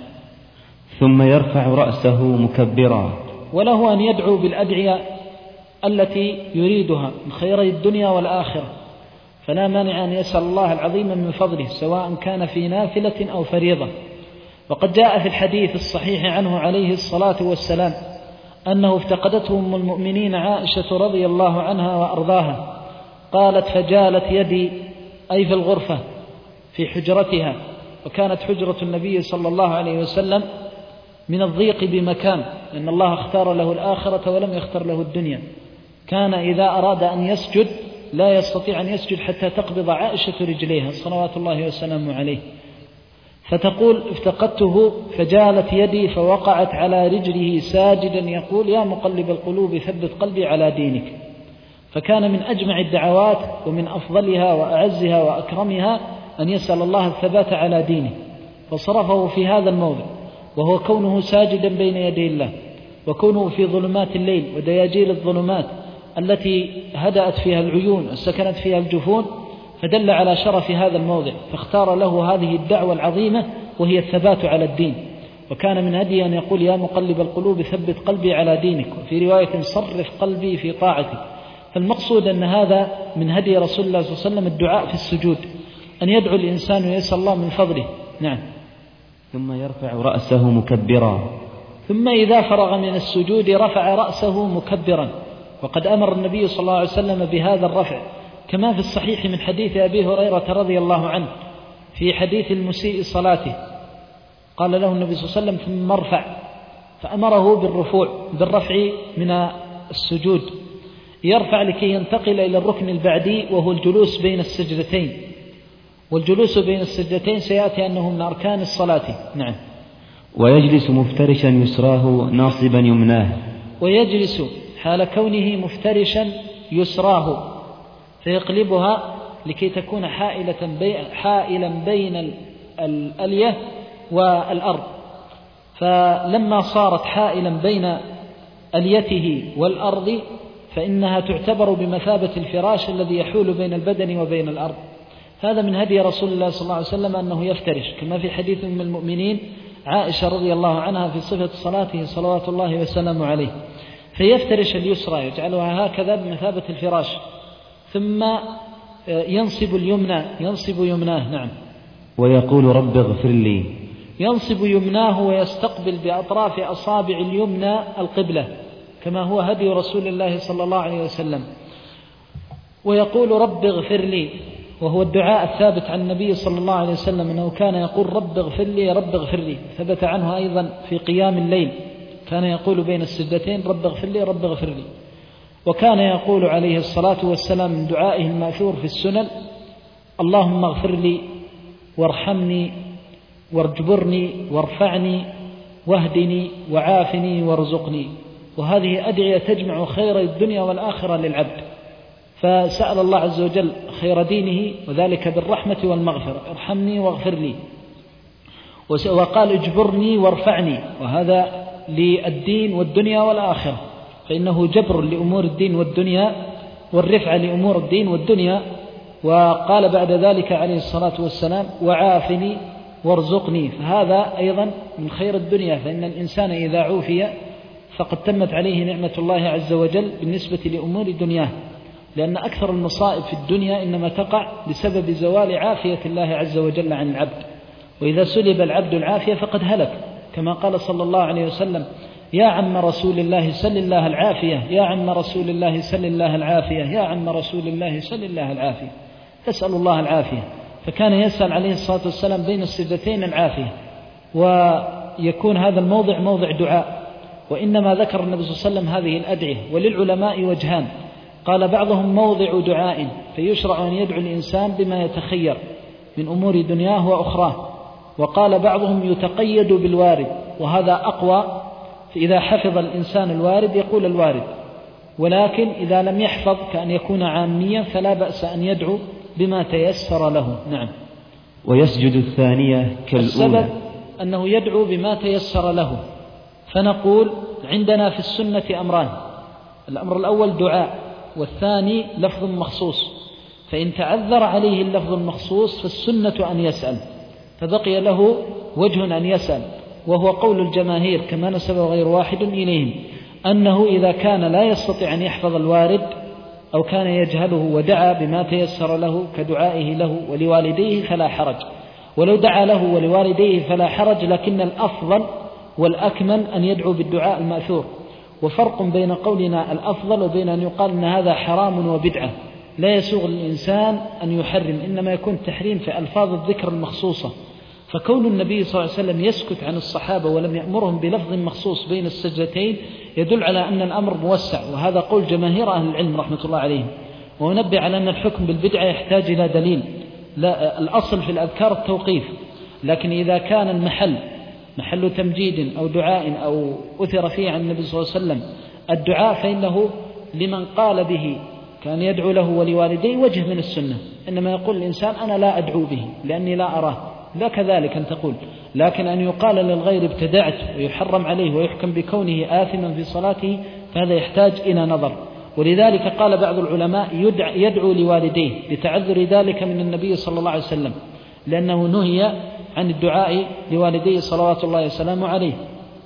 ثم يرفع رأسه مكبرا، وله أن يدعو بالأدعية التي يريدها من خيري الدنيا والآخرة، فلا مانع أن يسأل الله العظيم من فضله سواء كان في نافلة أو فريضة. وقد جاء في الحديث الصحيح عنه عليه الصلاة والسلام أنه افتقدته أم المؤمنين عائشة رضي الله عنها وأرضاها، قالت فجالت يدي أي في الغرفة في حجرتها، وكانت حجرة النبي صلى الله عليه وسلم من الضيق بمكان، لأن الله اختار له الآخرة ولم يختار له الدنيا. كان إذا أراد أن يسجد لا يستطيع أن يسجد حتى تقبض عائشة رجليها صلوات الله وسلامه عليه، فتقول افتقدته فجالت يدي فوقعت على رجله ساجدا يقول يا مقلب القلوب ثبت قلبي على دينك. فكان من أجمع الدعوات ومن أفضلها وأعزها وأكرمها أن يسأل الله الثبات على دينه، فصرفه في هذا الموضع، وهو كونه ساجدا بين يدي الله، وكونه في ظلمات الليل ودياجيل الظلمات التي هدأت فيها العيون وسكنت فيها الجفون، فدل على شرف هذا الموضع، فاختار له هذه الدعوة العظيمة وهي الثبات على الدين. وكان من هدي أن يقول يا مقلب القلوب ثبت قلبي على دينك، وفي رواية صرف قلبي في طاعتك. فالمقصود أن هذا من هدي رسول الله صلى الله عليه وسلم الدعاء في السجود، أن يدعو الإنسان ويسأل الله من فضله. نعم. ثم يرفع رأسه مكبرا، ثم إذا فرغ من السجود رفع رأسه مكبرا، وقد أمر النبي صلى الله عليه وسلم بهذا الرفع كما في الصحيح من حديث أبي هريرة رضي الله عنه في حديث المسيء صلاته، قال له النبي صلى الله عليه وسلم ثم ارفع، فأمره بالرفع من السجود، يرفع لكي ينتقل إلى الركن البعدي وهو الجلوس بين السجدتين، والجلوس بين السجدتين سيأتي أنه من أركان الصلاة. نعم. ويجلس مفترشا يسراه ناصبا يمناه، ويجلس حال كونه مفترشا يسراه فيقلبها لكي تكون حائلا بين الألية والأرض، فلما صارت حائلا بين أليته والأرض فإنها تعتبر بمثابة الفراش الذي يحول بين البدن وبين الأرض. هذا من هدي رسول الله صلى الله عليه وسلم أنه يفترش، كما في حديث من المؤمنين عائشة رضي الله عنها في صفة صلاته صلوات الله وسلامه عليه، فيفترش اليسرى يجعلها هكذا بمثابة الفراش، ثم ينصب اليمنى ينصب يمناه. نعم. ويقول رب اغفر لي، ينصب يمناه ويستقبل بأطراف أصابع اليمنى القبلة كما هو هدي رسول الله صلى الله عليه وسلم. ويقول رب اغفر لي، وهو الدعاء الثابت عن النبي صلى الله عليه وسلم أنه كان يقول رب اغفر لي رب اغفر لي، ثبت عنه أيضا في قيام الليل كان يقول بين السجدتين رب اغفر لي رب اغفر لي. وكان يقول عليه الصلاة والسلام من دعائه المأثور في السنن اللهم اغفر لي وارحمني وارجبرني وارفعني واهدني وعافني وارزقني. وهذه أدعية تجمع خير الدنيا والآخرة للعبد، فسأل الله عز وجل خير دينه وذلك بالرحمة والمغفرة، ارحمني واغفر لي. وقال اجبرني وارفعني، وهذا للدين والدنيا والآخرة، فإنه جبر لأمور الدين والدنيا والرفع لأمور الدين والدنيا. وقال بعد ذلك عليه الصلاة والسلام وعافني وارزقني، فهذا أيضا من خير الدنيا، فإن الإنسان إذا عوفي فقد تمت عليه نعمة الله عز وجل بالنسبة لأمور دنياه، لأن أكثر المصائب في الدنيا إنما تقع بسبب زوال عافية الله عز وجل عن العبد، وإذا سلب العبد العافية فقد هلك، كما قال صلى الله عليه وسلم: يا عم رسول الله سل الله العافية، يا عم رسول الله سل الله العافية، يا عم رسول الله سل الله العافية. تسأل الله العافية، فكان يسأل عليه الصلاة والسلام بين السجدتين العافية، ويكون هذا الموضع موضع دعاء. وإنما ذكر النبي صلى الله عليه وسلم هذه الأدعية، وللعلماء وجهان: قال بعضهم موضع دعاء، فيشرع أن يدعو الإنسان بما يتخير من أمور دنياه وأخراه، وقال بعضهم يتقيد بالوارد، وهذا أقوى، فإذا حفظ الإنسان الوارد يقول الوارد، ولكن إذا لم يحفظ كأن يكون عاميا فلا بأس أن يدعو بما تيسر له. نعم. ويسجد الثانية كالأولى. السبب أنه يدعو بما تيسر له، فنقول عندنا في السنة أمران: الأمر الأول دعاء، والثاني لفظ مخصوص، فإن تعذر عليه اللفظ المخصوص فالسنة أن يسأل، فبقي له وجه أن يسأل، وهو قول الجماهير كما نسب غير واحد إليهم، أنه إذا كان لا يستطيع أن يحفظ الوارد أو كان يجهله ودعا بما تيسر له كدعائه له ولوالديه فلا حرج، ولو دعا له ولوالديه فلا حرج، لكن الأفضل والأكمل أن يدعو بالدعاء المأثور. وفرق بين قولنا الأفضل وبين أن يقال أن هذا حرام وبدعة، لا يسوغ للإنسان أن يحرم، إنما يكون تحريم في ألفاظ الذكر المخصوصة. فكون النبي صلى الله عليه وسلم يسكت عن الصحابة ولم يأمرهم بلفظ مخصوص بين السجدتين يدل على أن الأمر موسع، وهذا قول جماهير أهل العلم رحمة الله عليهم. ونبه على أن الحكم بالبدعة يحتاج إلى دليل، لا الأصل في الأذكار التوقيف، لكن إذا كان المحل محل تمجيد أو دعاء أو أثر فيه عن النبي صلى الله عليه وسلم الدعاء، فإنه لمن قال به كان يدعو له ولوالديه وجه من السنة، إنما يقول الإنسان أنا لا أدعو به لأني لا أراه، لا كذلك أن تقول، لكن أن يقال للغير ابتدعت ويحرم عليه ويحكم بكونه آثما في صلاته فهذا يحتاج إلى نظر. ولذلك قال بعض العلماء يدعو لوالديه لتعذر ذلك من النبي صلى الله عليه وسلم، لأنه نهي عن الدعاء لوالديه صلوات الله وسلامه عليه،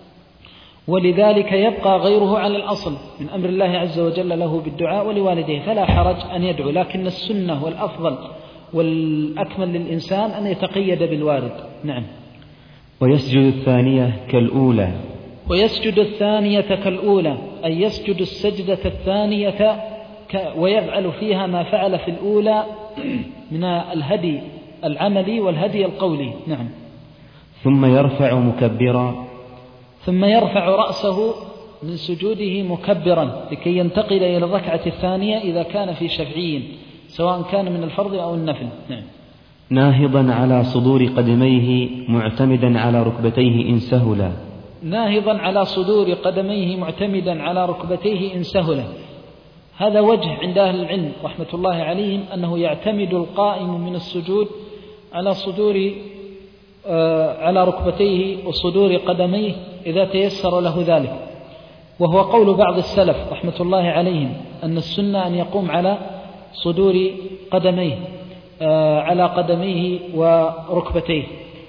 ولذلك يبقى غيره على الأصل من أمر الله عز وجل له بالدعاء ولوالديه، فلا حرج أن يدعو، لكن السنة والأفضل والأكمل للإنسان أن يتقيد بالوارد. نعم. ويسجد الثانية كالأولى. ويسجد الثانية كالأولى، أي يسجد السجدة الثانية ويفعل فيها ما فعل في الأولى من الهدي العملي والهدي القولي. نعم. ثم يرفع مكبرا. ثم يرفع رأسه من سجوده مكبرا لكي ينتقل إلى الركعة الثانية إذا كان في شفعي، سواء كان من الفرض أو النفل. نعم. ناهضا على صدور قدميه معتمدا على ركبتيه إن سهلا. ناهضا على صدور قدميه معتمدا على ركبتيه إن سهلا، هذا وجه عند أهل العلم رحمة الله عليهم أنه يعتمد القائم من السجود على صدور على ركبتيه وصدور قدميه إذا تيسر له ذلك، وهو قول بعض السلف رحمة الله عليهم أن السنة أن يقوم على صدور قدميه على قدميه وركبتيه.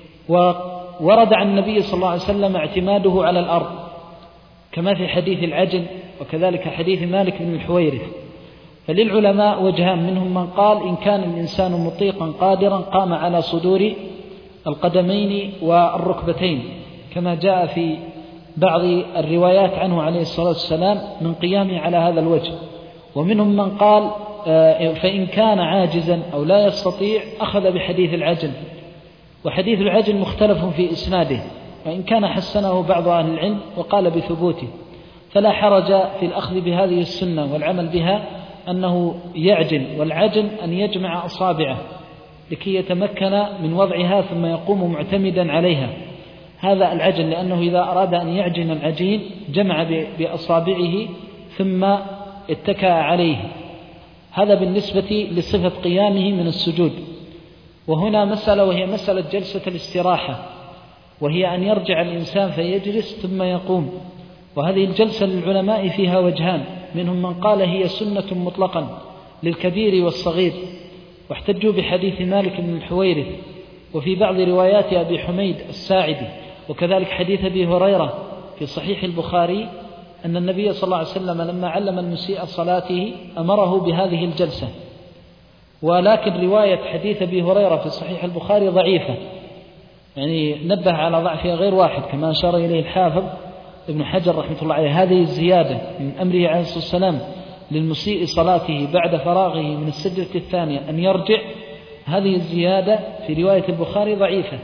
وورد عن النبي صلى الله عليه وسلم اعتماده على الأرض كما في حديث العجل وكذلك حديث مالك بن الحويرث. فللعلماء وجهان، منهم من قال إن كان الإنسان مطيقا قادرا قام على صدور القدمين والركبتين كما جاء في بعض الروايات عنه عليه الصلاة والسلام من قيامه على هذا الوجه. ومنهم من قال فإن كان عاجزا أو لا يستطيع أخذ بحديث العجل، وحديث العجل مختلف في إسناده، وإن كان حسنه بعض أهل العلم وقال بثبوته، فلا حرج في الأخذ بهذه السنة والعمل بها أنه يعجل، والعجل أن يجمع أصابعه لكي يتمكن من وضعها ثم يقوم معتمدا عليها، هذا العجل، لأنه إذا أراد أن يعجن العجين جمع بأصابعه ثم اتكأ عليه، هذا بالنسبة لصفة قيامه من السجود. وهنا مسألة وهي مسألة جلسة الاستراحة، وهي أن يرجع الإنسان فيجلس ثم يقوم، وهذه الجلسة للعلماء فيها وجهان، منهم من قال هي سنة مطلقا للكبير والصغير واحتجوا بحديث مالك بن الحويرث، وفي بعض روايات أبي حميد الساعدي، وكذلك حديث أبي هريرة في صحيح البخاري أن النبي صلى الله عليه وسلم لما علم المسيء صلاته أمره بهذه الجلسة، ولكن رواية حديث أبي هريرة في صحيح البخاري ضعيفة، يعني نبه على ضعفها غير واحد كما أشار إليه الحافظ ابن حجر رحمة الله عليه. هذه الزيادة من أمره عليه الصلاة والسلام للمسيء صلاته بعد فراغه من السجدة الثانية أن يرجع، هذه الزيادة في رواية البخاري ضعيفة.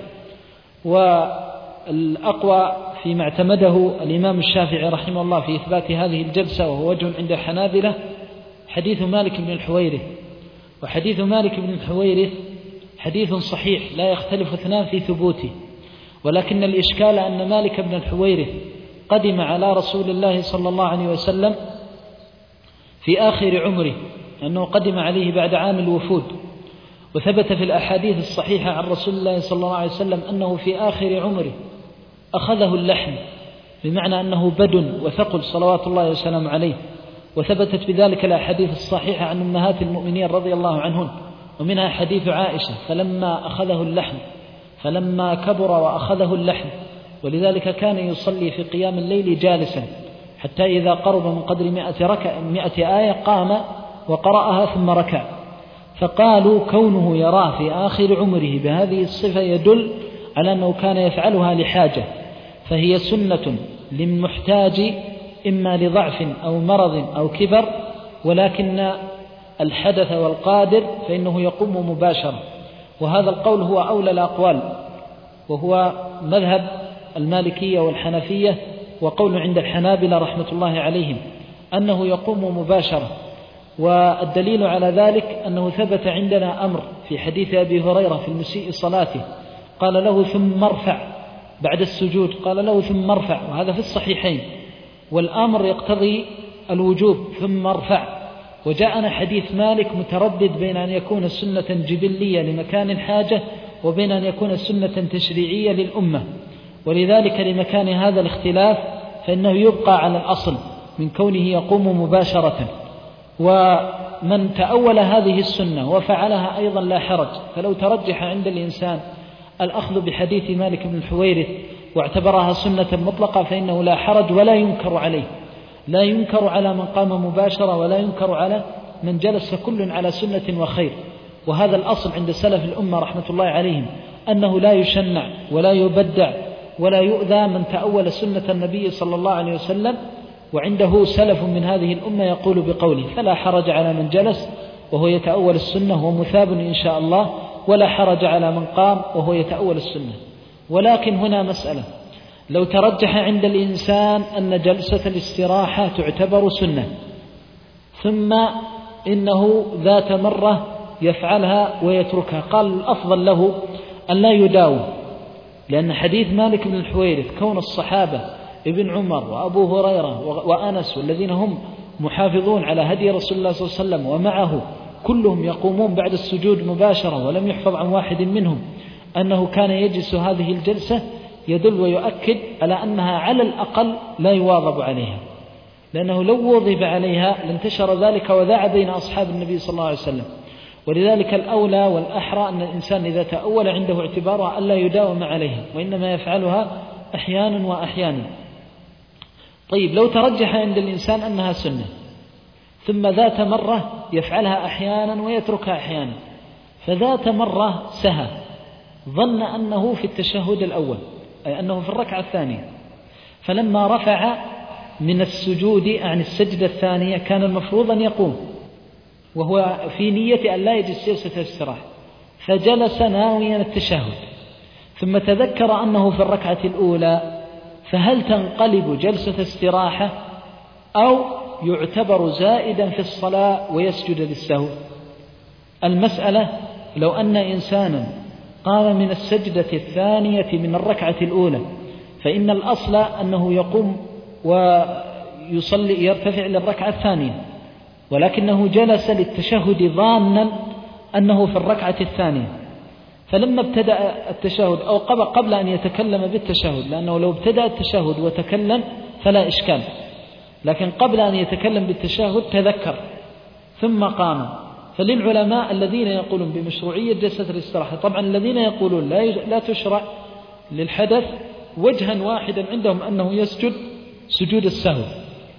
والأقوى فيما اعتمده الإمام الشافعي رحمه الله في إثبات هذه الجلسة، وهو وجه عند الحنابلة، حديث مالك بن الحويرث. وحديث مالك بن الحويرث حديث صحيح لا يختلف اثنان في ثبوته، ولكن الإشكال أن مالك بن الحويرث قدم على رسول الله صلى الله عليه وسلم في آخر عمره، أنه قدم عليه بعد عام الوفود، وثبت في الأحاديث الصحيحة عن رسول الله صلى الله عليه وسلم أنه في آخر عمره أخذه اللحم، بمعنى أنه بدن وثقل صلوات الله وسلامه عليه. وثبتت بذلك الأحاديث الصحيحة عن أمهات المؤمنين رضي الله عنهن، ومنها حديث عائشة فلما أخذه اللحم، فلما كبر وأخذه اللحم، ولذلك كان يصلي في قيام الليل جالسا حتى إذا قرب من قدر 100 آية قام وقرأها ثم ركع. فقالوا كونه يراه في آخر عمره بهذه الصفة يدل على أنه كان يفعلها لحاجة، فهي سنة للمحتاج إما لضعف أو مرض أو كبر، ولكن الحدث والقادر فإنه يقوم مباشرة. وهذا القول هو أولى الأقوال، وهو مذهب المالكية والحنفية، وقول عند الحنابلة رحمة الله عليهم أنه يقوم مباشرة. والدليل على ذلك أنه ثبت عندنا أمر في حديث أبي هريرة في المسيء صلاته، قال له ثم ارفع بعد السجود، قال له ثم ارفع، وهذا في الصحيحين، والأمر يقتضي الوجوب ثم ارفع. وجاءنا حديث مالك متردد بين أن يكون سنة جبلية لمكان الحاجة وبين أن يكون سنة تشريعية للأمة، ولذلك لمكان هذا الاختلاف فإنه يبقى على الأصل من كونه يقوم مباشرة. ومن تأول هذه السنة وفعلها أيضا لا حرج، فلو ترجح عند الإنسان الأخذ بحديث مالك بن الحويرث واعتبرها سنة مطلقة فإنه لا حرج ولا ينكر عليه، لا ينكر على من قام مباشرة ولا ينكر على من جلس، كل على سنة وخير. وهذا الأصل عند سلف الأمة رحمة الله عليهم، أنه لا يشنع ولا يبدع ولا يؤذى من تأول سنة النبي صلى الله عليه وسلم، وعنده سلف من هذه الأمة يقول بقوله، فلا حرج على من جلس وهو يتأول السنة ومثاب إن شاء الله، ولا حرج على من قام وهو يتأول السنة. ولكن هنا مسألة، لو ترجح عند الإنسان أن جلسة الاستراحة تعتبر سنة، ثم إنه ذات مرة يفعلها ويتركها، قال الأفضل له أن لا يداوم، لأن حديث مالك بن الحويرث كون الصحابة ابن عمر وأبو هريرة وأنس والذين هم محافظون على هدي رسول الله صلى الله عليه وسلم ومعه كلهم يقومون بعد السجود مباشرة، ولم يحفظ عن واحد منهم أنه كان يجلس هذه الجلسة، يدل ويؤكد على أنها على الأقل لا يواظب عليها، لأنه لو وظب عليها لانتشر ذلك وذاع بين أصحاب النبي صلى الله عليه وسلم. ولذلك الأولى والأحرى أن الإنسان إذا تأول عنده اعتبارها ألا يداوم عليها، وإنما يفعلها أحيانا وأحيانا. طيب لو ترجح عند الإنسان أنها سنة، ثم ذات مرة يفعلها أحيانا ويتركها أحيانا، فذات مرة سهى، ظن أنه في التشهد الأول، أي أنه في الركعة الثانية، فلما رفع من السجود عن السجدة الثانية كان المفروض أن يقوم وهو في نية أن لا يجلس جلسة الاستراحة، فجلس ناويا التشهد، ثم تذكر أنه في الركعة الأولى، فهل تنقلب جلسة استراحة أو يعتبر زائدا في الصلاة ويسجد للسهو؟ المسألة لو أن إنسانا قام من السجدة الثانية من الركعة الأولى، فإن الأصل أنه يقوم ويصلي يرتفع للركعة الثانية، ولكنه جلس للتشهد ظانا أنه في الركعة الثانية، فلما ابتدأ التشهد أو قبل أن يتكلم بالتشهد، لأنه لو ابتدأ التشهد وتكلم فلا إشكال، لكن قبل أن يتكلم بالتشهد تذكر ثم قام. فللعلماء الذين يقولون بمشروعية جلسة الاستراحة، طبعا الذين يقولون لا تشرع للحدث وجها واحدا عندهم أنه يسجد سجود السهو،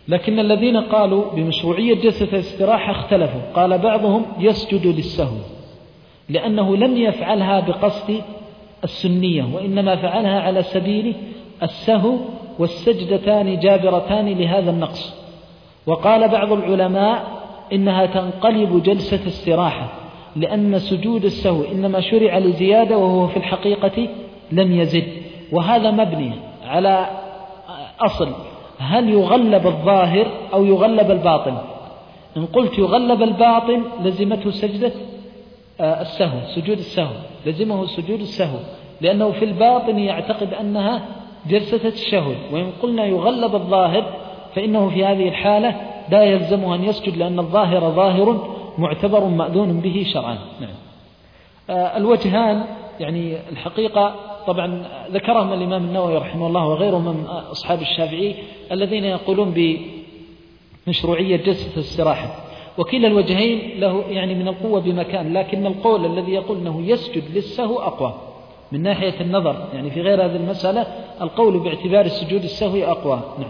لكن الذين قالوا بمشروعية جلسة الاستراحة اختلفوا. قال بعضهم يسجد للسهو لأنه لم يفعلها بقصد السنية، وإنما فعلها على سبيل السهو، والسجدتان جابرتان لهذا النقص. وقال بعض العلماء إنها تنقلب جلسة استراحة، لأن سجود السهو إنما شرع لزيادة وهو في الحقيقة لم يزد. وهذا مبني على أصل: هل يغلب الظاهر أو يغلب الباطن؟ إن قلت يغلب الباطن لزمته سجدة السهو، سجود السهو، لزمه سجود السهو، لأنه في الباطن يعتقد أنها جلسة التشهد. وإن قلنا يغلب الظاهر فإنه في هذه الحالة لا يلزمه أن يسجد، لأن الظاهر ظاهر معتبر مأذون به شرعا. الوجهان يعني الحقيقة طبعا ذكرهم الإمام النووي رحمه الله وغيره من أصحاب الشافعي الذين يقولون بمشروعية جلسة الاستراحة، وكلا الوجهين له يعني من القوة بمكان، لكن القول الذي يقول أنه يسجد للسهو أقوى من ناحية النظر، يعني في غير هذه المسألة القول باعتبار السجود السهو أقوى. نعم.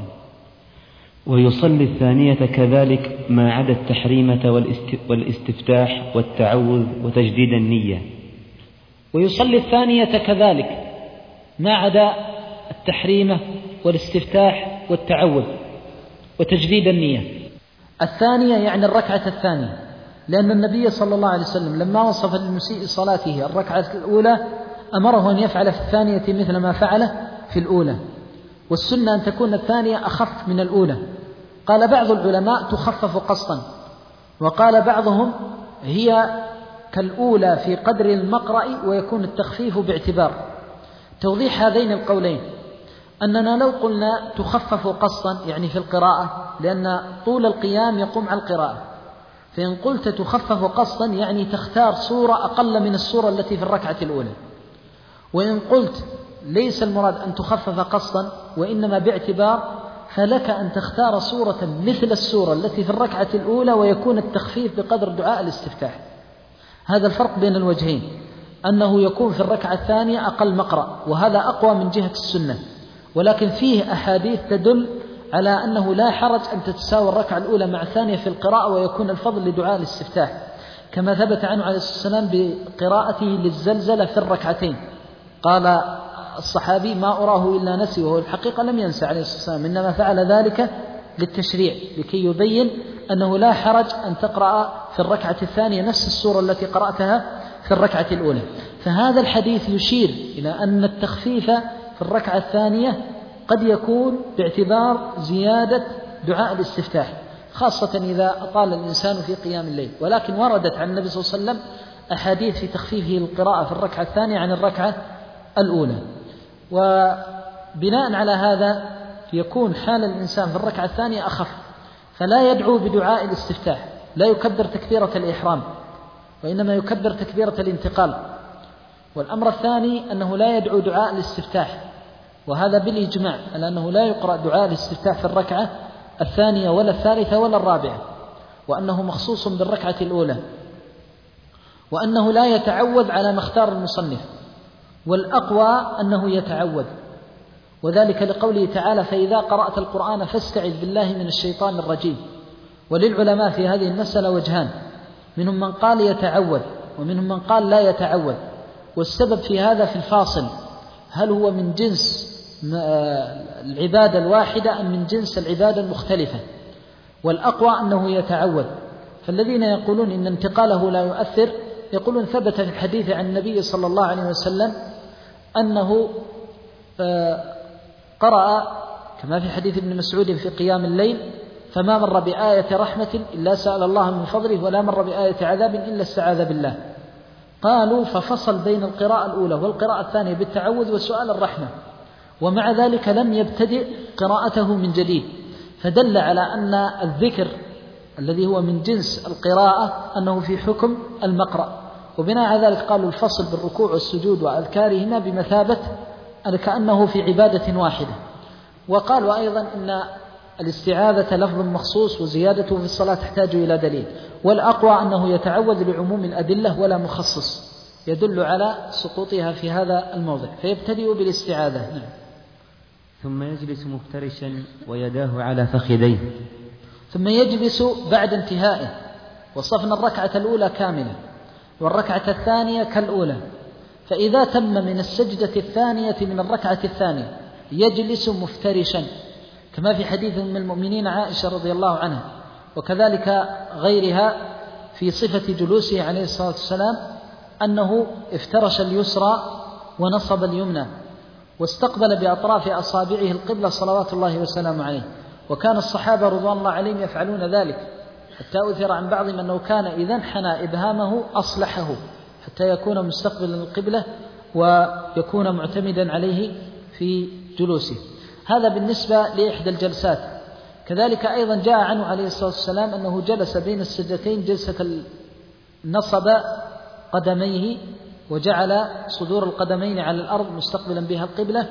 ويصلي الثانية كذلك ما عدا التحريمة والاستفتاح والتعوذ وتجديد النية. ويصلي الثانية كذلك ما عدا التحريمة والاستفتاح والتعوذ وتجديد النية. الثانية يعني الركعة الثانية، لأن النبي صلى الله عليه وسلم لما وصف المسيء صلاته الركعة الأولى أمره أن يفعل في الثانية مثل ما فعل في الأولى، والسنة أن تكون الثانية أخف من الأولى. قال بعض العلماء تخفف قسطا، وقال بعضهم هي كالأولى في قدر المقرأ ويكون التخفيف باعتبار. توضيح هذين القولين أننا لو قلنا تخفف قسطا يعني في القراءة، لأن طول القيام يقوم على القراءة، فإن قلت تخفف قسطا يعني تختار صورة أقل من الصورة التي في الركعة الأولى. وإن قلت ليس المراد أن تخفف قسطا وإنما باعتبار، فلك أن تختار صورة مثل الصورة التي في الركعة الأولى ويكون التخفيف بقدر دعاء الاستفتاح. هذا الفرق بين الوجهين، أنه يكون في الركعة الثانية أقل مقرأ، وهذا أقوى من جهة السنة، ولكن فيه أحاديث تدل على أنه لا حرج أن تتساوى الركعة الأولى مع الثانية في القراءة ويكون الفضل لدعاء الاستفتاح، كما ثبت عنه عليه الصلاة والسلام بقراءته للزلزلة في الركعتين. قال الصحابي ما أراه إلا نسي، وهو الحقيقة لم ينسى عليه الصلاة والسلام، إنما فعل ذلك للتشريع لكي يبين أنه لا حرج أن تقرأ في الركعة الثانية نفس السورة التي قرأتها في الركعة الأولى. فهذا الحديث يشير إلى أن التخفيف في الركعة الثانية قد يكون باعتبار زيادة دعاء الاستفتاح، خاصة إذا أطال الإنسان في قيام الليل. ولكن وردت عن النبي صلى الله عليه وسلم أحاديث في تخفيفه القراءة في الركعة الثانية عن الركعة الأولى. وبناء على هذا يكون حال الإنسان في الركعة الثانية أخف، فلا يدعو بدعاء الاستفتاح، لا يكبر تكبيرة الإحرام، وإنما يكبر تكبيرة الانتقال. والأمر الثاني أنه لا يدعو دعاء الاستفتاح، وهذا بالإجماع على أنه لا يقرأ دعاء الاستفتاح في الركعة الثانية ولا الثالثة ولا الرابعة، وأنه مخصوص بالركعة الأولى، وأنه لا يتعوذ على ما اختار المصنف، والأقوى أنه يتعوذ، وذلك لقوله تعالى فإذا قرأت القرآن فاستعذ بالله من الشيطان الرجيم. وللعلماء في هذه المسألة وجهان، منهم من قال يتعوذ ومنهم من قال لا يتعوذ، والسبب في هذا في الفاصل، هل هو من جنس العبادة الواحدة أم من جنس العبادة المختلفة؟ والأقوى أنه يتعوذ. فالذين يقولون إن انتقاله لا يؤثر يقولون ثبت في الحديث عن النبي صلى الله عليه وسلم أنه قرأ كما في حديث ابن مسعود في قيام الليل فما مر بآية رحمة إلا سأل الله من فضله ولا مر بآية عذاب إلا استعاذ بالله. قالوا ففصل بين القراءة الأولى والقراءة الثانية بالتعوذ وسؤال الرحمة، ومع ذلك لم يبتدئ قراءته من جديد، فدل على أن الذكر الذي هو من جنس القراءة أنه في حكم المقرأ. وبناء على ذلك قالوا الفصل بالركوع والسجود وأذكارهما بمثابة كأنه في عبادة واحدة. وقالوا أيضا إن الاستعاذة لفظ مخصوص وزيادته في الصلاة تحتاج إلى دليل، والأقوى أنه يتعوذ لعموم الأدلة ولا مخصص يدل على سقوطها في هذا الموضع، فيبتدئ بالاستعاذة. ثم يجلس مفترشا ويداه على فخذيه. ثم يجلس بعد انتهائه، وصفنا الركعة الأولى كاملة والركعة الثانية كالأولى، فإذا تم من السجدة الثانية من الركعة الثانية يجلس مفترشا، كما في حديث أم المؤمنين عائشة رضي الله عنها وكذلك غيرها في صفة جلوسه عليه الصلاة والسلام أنه افترش اليسرى ونصب اليمنى واستقبل بأطراف أصابعه القبلة صلوات الله وسلامه عليه. وكان الصحابة رضوان الله عليهم يفعلون ذلك، حتى أثر عن بعضهم أنه كان إذا انحنى إبهامه أصلحه حتى يكون مستقبلا القبلة ويكون معتمدا عليه في جلوسه. هذا بالنسبة لإحدى الجلسات. كذلك أيضا جاء عنه عليه الصلاة والسلام أنه جلس بين السجدتين جلسة نصب قدميه وجعل صدور القدمين على الأرض مستقبلا بها القبلة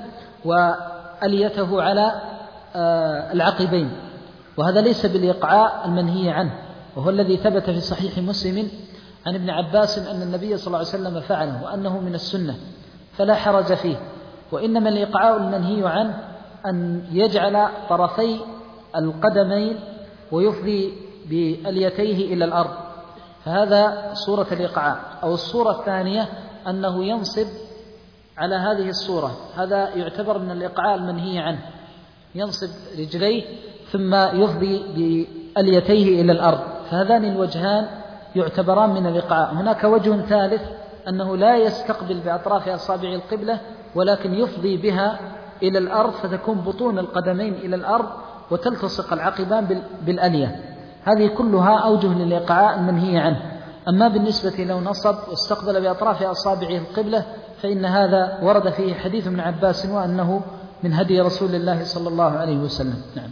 وأليته على العقبين، وهذا ليس بالإيقاع المنهي عنه، وهو الذي ثبت في صحيح مسلم عن ابن عباس أن النبي صلى الله عليه وسلم فعله وأنه من السنة فلا حرج فيه. وإنما الإيقاع المنهي عنه أن يجعل طرفي القدمين ويفضي بأليتيه إلى الأرض، فهذا صورة الإيقاع. أو الصورة الثانية أنه ينصب على هذه الصورة، هذا يعتبر من الإيقاع المنهي عنه، ينصب رجليه ثم يفضي بأليتيه إلى الأرض، فهذان الوجهان يعتبران من الإيقاع. هناك وجه ثالث أنه لا يستقبل بأطراف أصابع القبلة ولكن يفضي بها إلى الأرض فتكون بطون القدمين إلى الأرض وتلتصق العقبان بالألية. هذه كلها أوجه للإيقاع المنهي عنه. أما بالنسبة لو نصب واستقبل بأطراف أصابعه القبلة فإن هذا ورد فيه حديث ابن عباس وأنه من هدي رسول الله صلى الله عليه وسلم. نعم.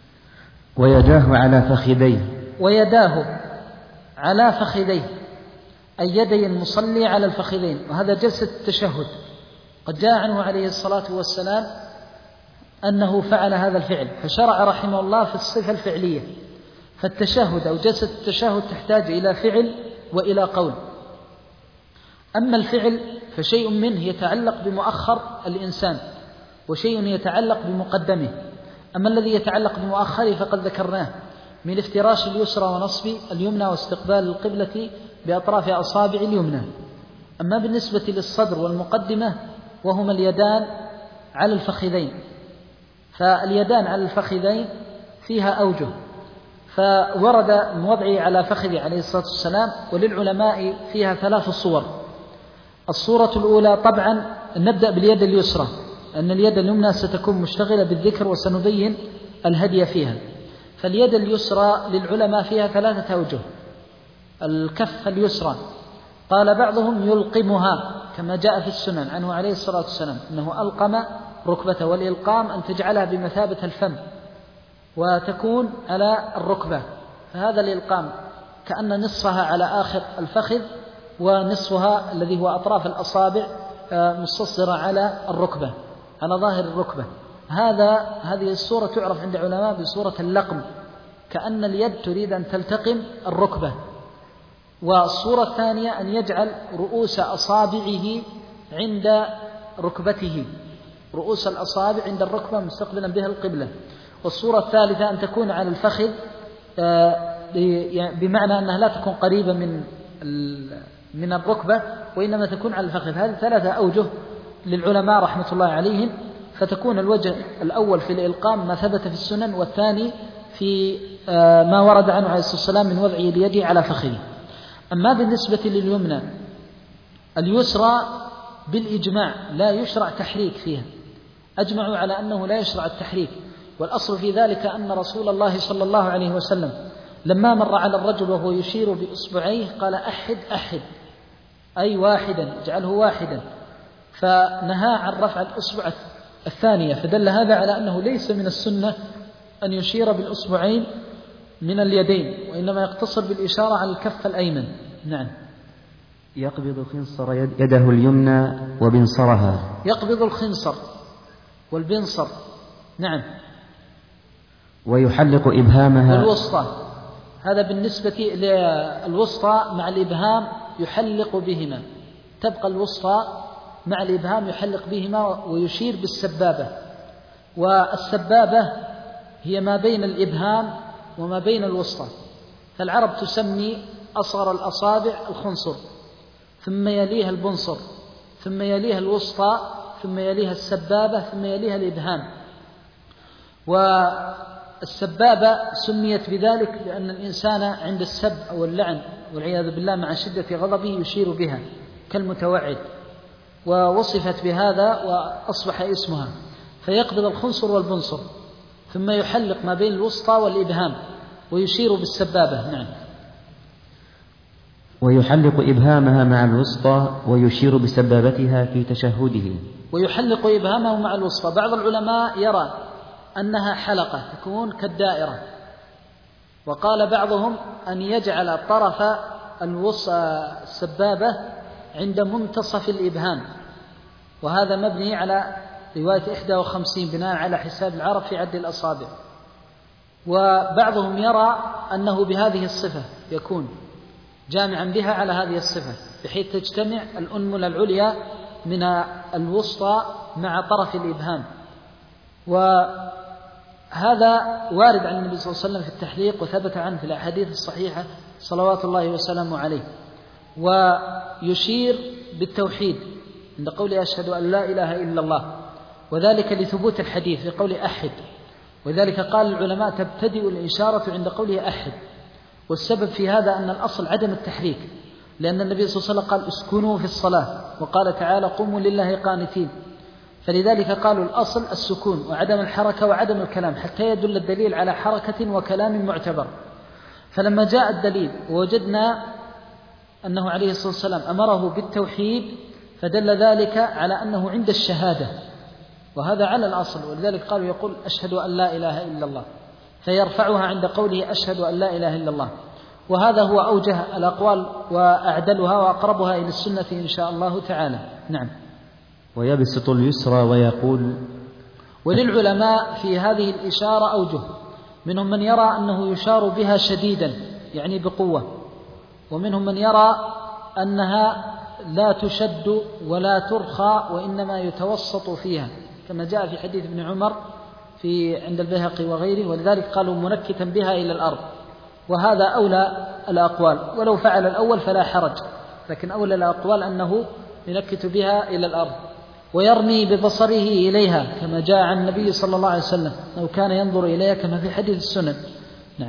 ويداه على فخذيه. ويداه على فخذيه أي يدي المصلي على الفخذين، وهذا جلسة التشهد. قد جاء عنه عليه الصلاة والسلام أنه فعل هذا الفعل، فشرع رحمه الله في الصفة الفعلية. فالتشهد أو جلسة التشهد تحتاج إلى فعل وإلى قول. أما الفعل فشيء منه يتعلق بمؤخر الإنسان وشيء يتعلق بمقدمه. أما الذي يتعلق بمؤخره فقد ذكرناه من افتراش اليسرى ونصب اليمنى واستقبال القبلة بأطراف أصابع اليمنى. أما بالنسبة للصدر والمقدمة وهما اليدان على الفخذين، فاليدان على الفخذين فيها أوجه، فورد من وضعه على فخذه عليه الصلاة والسلام، وللعلماء فيها 3 صور. الصورة الأولى طبعا نبدأ باليد اليسرى، أن اليد اليمنى ستكون مشتغلة بالذكر وسنبين الهدي فيها. فاليد اليسرى للعلماء فيها 3 أوجه. الكف اليسرى قال بعضهم يلقمها كما جاء في السنن عنه عليه الصلاة والسلام أنه ألقم ركبته، والإلقام أن تجعلها بمثابة الفم وتكون على الركبة، فهذا الإلقام كأن نصفها على آخر الفخذ ونصفها الذي هو أطراف الأصابع مستصغرة على الركبة على ظاهر الركبة. هذه الصورة تعرف عند علماء بصورة اللقم، كأن اليد تريد أن تلتقم الركبة. والصورة الثانية أن يجعل رؤوس أصابعه عند ركبته، رؤوس الأصابع عند الركبة مستقبلا بها القبلة. والصورة الثالثة أن تكون على الفخذ بمعنى أنها لا تكون قريبة من الركبة وإنما تكون على الفخذ. هذه 3 أوجه للعلماء رحمة الله عليهم. فتكون الوجه الأول في الإلقام ما ثبت في السنن، والثاني في ما ورد عنه عليه الصلاة والسلام من وضعه اليد على فخذه. أما بالنسبة لليمنى اليسرى بالإجماع لا يشرع تحريك فيها، أجمعوا على أنه لا يشرع التحريك. والأصل في ذلك أن رسول الله صلى الله عليه وسلم لما مر على الرجل وهو يشير بإصبعيه قال أحد أحد، أي واحدا، اجعله واحدا، فنهى عن رفع الأصبع الثانية. فدل هذا على أنه ليس من السنة أن يشير بالأصبعين من اليدين، وإنما يقتصر بالإشارة على الكف الأيمن. نعم. يقبض خنصر يده اليمنى وبنصرها. يقبض الخنصر والبنصر. نعم. ويحلق إبهامها والوسطى، هذا بالنسبة للوسطى مع الإبهام يحلق بهما، تبقى الوسطى مع الإبهام يحلق بهما ويشير بالسبابة. والسبابة هي ما بين الإبهام وما بين الوسطى، فالعرب تسمي أصغر الأصابع الخنصر، ثم يليها البنصر، ثم يليها الوسطى، ثم يليها السبابة، ثم يليها الإبهام. والسبابة سميت بذلك لأن الإنسان عند السب أو اللعن والعياذ بالله مع شدة غضبه يشير بها كالمتوعد، ووصفت بهذا وأصبح اسمها، فيقبض الخنصر والبنصر ثم يحلق ما بين الوسطى والإبهام ويشير بالسبابة. نعم. ويحلق إبهامها مع الوسطى ويشير بسبابتها في تشهده. ويحلق إبهامه مع الوسطى. بعض العلماء يرى أنها حلقة تكون كالدائرة، وقال بعضهم أن يجعل طرف السبابة عند منتصف الإبهام، وهذا مبني على رواية 51 بناء على حساب العرب في عد الأصابع. وبعضهم يرى أنه بهذه الصفة يكون جامعا بها على هذه الصفة، بحيث تجتمع الأنملة العليا من الوسطى مع طرف الإبهام. وهذا وارد عن النبي صلى الله عليه وسلم في التحليق، وثبت عنه في الأحاديث الصحيحة صلوات الله وسلامه عليه. ويشير بالتوحيد عند قول أشهد أن لا إله إلا الله، وذلك لثبوت الحديث في قول أحد، وذلك قال العلماء تبتدئ الإشارة عند قوله أحد. والسبب في هذا أن الأصل عدم التحريك، لأن النبي صلى الله عليه وسلم قال اسكنوا في الصلاة، وقال تعالى قوموا لله قانتين، فلذلك قالوا الأصل السكون وعدم الحركة وعدم الكلام حتى يدل الدليل على حركة وكلام معتبر. فلما جاء الدليل ووجدنا أنه عليه الصلاة والسلام أمره بالتوحيد فدل ذلك على أنه عند الشهادة، وهذا على الأصل، ولذلك قالوا يقول أشهد أن لا إله إلا الله، فيرفعها عند قوله أشهد أن لا إله إلا الله. وهذا هو أوجه الأقوال وأعدلها وأقربها إلى السنة إن شاء الله تعالى. نعم. ويبسط اليسرى ويقول. وللعلماء في هذه الإشارة أوجه، منهم من يرى أنه يشار بها شديدا يعني بقوة، ومنهم من يرى أنها لا تشد ولا ترخى وإنما يتوسط فيها، كما جاء في حديث ابن عمر عند البيهقي وغيره، ولذلك قالوا منكتا بها إلى الأرض، وهذا أولى الأقوال، ولو فعل الأول فلا حرج، لكن أولى الأقوال أنه ينكت بها إلى الأرض ويرمي ببصره إليها، كما جاء عن النبي صلى الله عليه وسلم أو كان ينظر إليها كما في حديث السنن. نعم.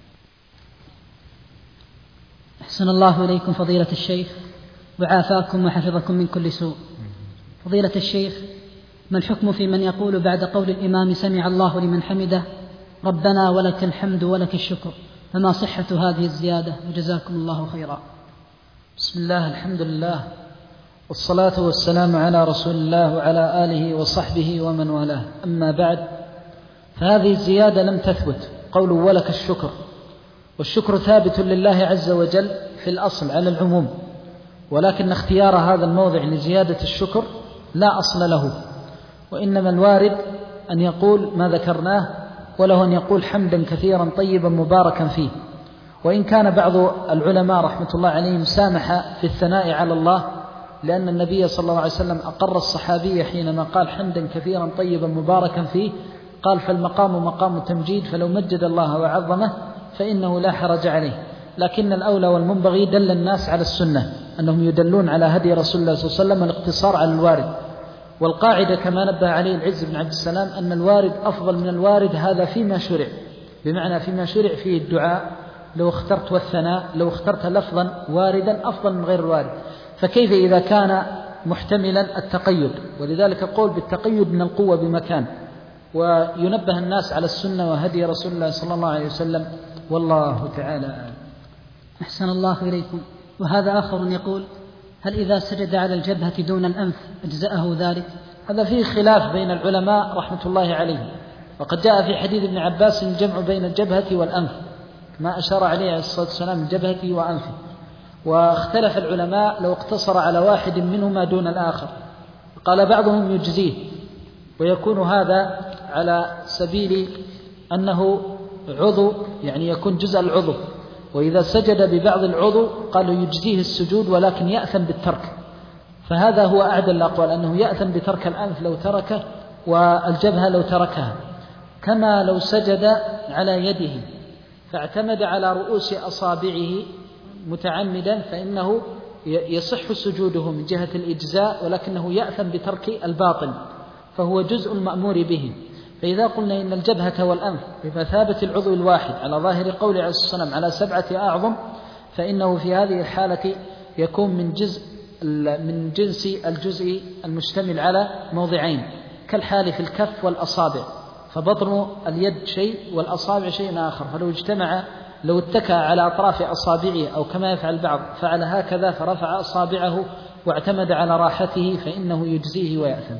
أحسن الله إليكم فضيلة الشيخ، وعافاكم وحفظكم من كل سوء. فضيلة الشيخ، ما الحكم في من يقول بعد قول الإمام سمع الله لمن حمده ربنا ولك الحمد ولك الشكر، فما صحة هذه الزيادة؟ وجزاكم الله خيرا. بسم الله، الحمد لله، والصلاة والسلام على رسول الله وعلى آله وصحبه ومن والاه. أما بعد، فهذه الزيادة لم تثبت، قول ولك الشكر، والشكر ثابت لله عز وجل في الأصل على العموم، ولكن اختيار هذا الموضع لزيادة الشكر لا أصل له، وإنما الوارد أن يقول ما ذكرناه، وله أن يقول حمدا كثيرا طيبا مباركا فيه. وإن كان بعض العلماء رحمة الله عليهم سامح في الثناء على الله، لأن النبي صلى الله عليه وسلم أقر الصحابي حينما قال حمدا كثيرا طيبا مباركا فيه، قال فالمقام مقام تمجيد، فلو مجد الله وعظمه فإنه لا حرج عليه. لكن الأولى والمنبغي دل الناس على السنة، أنهم يدلون على هدي رسول الله صلى الله عليه وسلم، الاقتصار على الوارد. والقاعدة كما نبه عليه العز بن عبد السلام أن الوارد أفضل من الوارد، هذا فيما شرع، بمعنى فيما شرع فيه الدعاء لو اخترت والثناء، لو اخترت لفظا واردا أفضل من غير الوارد، فكيف إذا كان محتملا التقيد؟ ولذلك قول بالتقيد من القوة بمكان، وينبه الناس على السنة وهدي رسول الله صلى الله عليه وسلم، والله تعالى أعلم. أحسن الله إليكم. وهذا آخر يقول هل إذا سجد على الجبهة دون الأنف أجزأه ذلك؟ هذا فيه خلاف بين العلماء رحمة الله عليهم، وقد جاء في حديث ابن عباس الجمع بين الجبهة والأنف، ما أشار عليه الصلاة والسلام الجبهة وأنفه. واختلف العلماء لو اقتصر على واحد منهما دون الآخر، قال بعضهم يجزيه، ويكون هذا على سبيل أنه عضو، يعني يكون جزء العضو، وإذا سجد ببعض العضو قالوا يجزيه السجود ولكن يأثم بالترك، فهذا هو أعدل الأقوال، أنه يأثم بترك الأنف لو تركه، والجبهة لو تركها، كما لو سجد على يده فاعتمد على رؤوس أصابعه متعمدا فإنه يصح سجوده من جهة الإجزاء، ولكنه يأثم بترك الباطن، فهو جزء المأمور به. فإذا قلنا إن الجبهة والأنف بمثابة العضو الواحد على ظاهر قول عليه الصلاة والسلام على 7 أعظم، فإنه في هذه الحالة يكون من جنس الجزء المشتمل على موضعين، كالحال في الكف والأصابع، فبطن اليد شيء والأصابع شيء آخر، لو اتكى على أطراف أصابعه أو كما يفعل البعض فعل هكذا فرفع أصابعه واعتمد على راحته فإنه يجزيه ويأثم.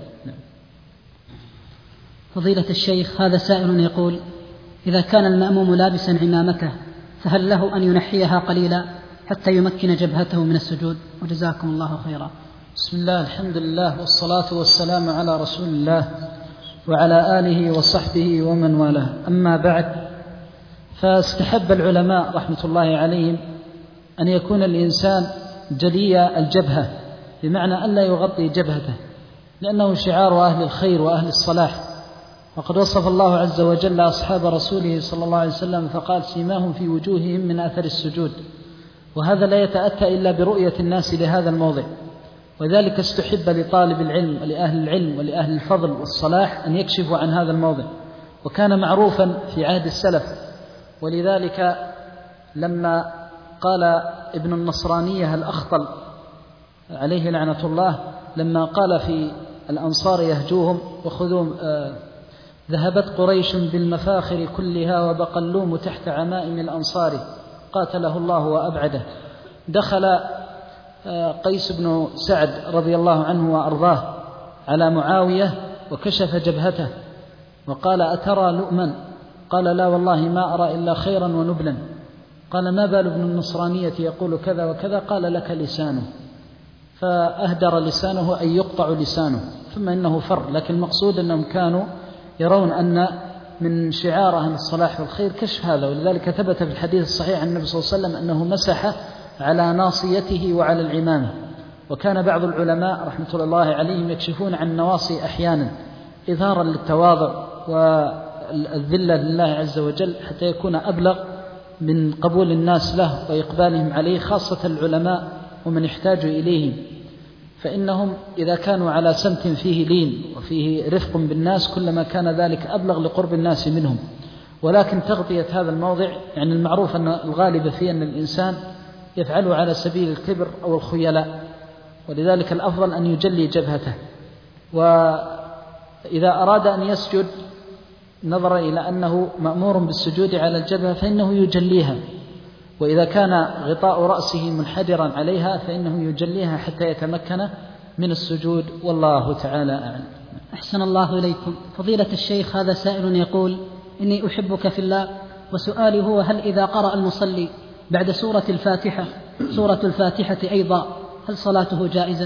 فضيلة الشيخ، هذا سائل يقول: إذا كان المأموم لابسا عمامته فهل له أن ينحيها قليلا حتى يمكن جبهته من السجود؟ وجزاكم الله خيرا. بسم الله، الحمد لله، والصلاة والسلام على رسول الله وعلى آله وصحبه ومن والاه. أما بعد، فاستحب العلماء رحمة الله عليهم أن يكون الإنسان جلي الجبهة، بمعنى أن لا يغطي جبهته، لأنه شعار أهل الخير وأهل الصلاح. وقد وصف الله عز وجل أصحاب رسوله صلى الله عليه وسلم فقال: سيماهم في وجوههم من أثر السجود. وهذا لا يتأتى إلا برؤية الناس لهذا الموضع، وذلك استحب لطالب العلم ولأهل العلم ولأهل الفضل والصلاح أن يكشفوا عن هذا الموضع، وكان معروفا في عهد السلف. ولذلك لما قال ابن النصرانية الأخطل عليه لعنة الله، لما قال في الأنصار يهجوهم وخذوهم: ذهبت قريش بالمفاخر كلها وبقى اللوم تحت عمائم الأنصار قاتله الله وأبعده. دخل قيس بن سعد رضي الله عنه وأرضاه على معاوية وكشف جبهته وقال: أترى لؤما؟ قال: لا والله ما أرى إلا خيرا ونبلا. قال: ما بال ابن النصرانية يقول كذا وكذا؟ قال: لك لسانه. فأهدر لسانه أي يقطع لسانه، ثم إنه فر. لكن المقصود أنهم كانوا يرون أن من شعار أهل الصلاح والخير كشف هذا، ولذلك ثبت في الحديث الصحيح عن النبي صلى الله عليه وسلم أنه مسح على ناصيته وعلى العمامة. وكان بعض العلماء رحمة الله عليهم يكشفون عن النواصي أحيانا إظهارا للتواضع والذلة لله عز وجل، حتى يكون أبلغ من قبول الناس له وإقبالهم عليه، خاصة العلماء ومن يحتاج إليهم، فإنهم إذا كانوا على سمت فيه لين وفيه رفق بالناس كلما كان ذلك أبلغ لقرب الناس منهم. ولكن تغطية هذا الموضع، يعني المعروف أن الغالب فيه أن الإنسان يفعله على سبيل الكبر أو الخيلاء، ولذلك الأفضل أن يجلي جبهته. وإذا أراد أن يسجد نظر إلى أنه مأمور بالسجود على الجبهة فإنه يجليها، وإذا كان غطاء رأسه منحدرا عليها فإنه يجليها حتى يتمكن من السجود، والله تعالى أعلم. أحسن الله إليكم. فضيلة الشيخ، هذا سائل يقول: إني أحبك في الله، وسؤالي هو: هل إذا قرأ المصلي بعد سورة الفاتحة أيضا هل صلاته جائزة؟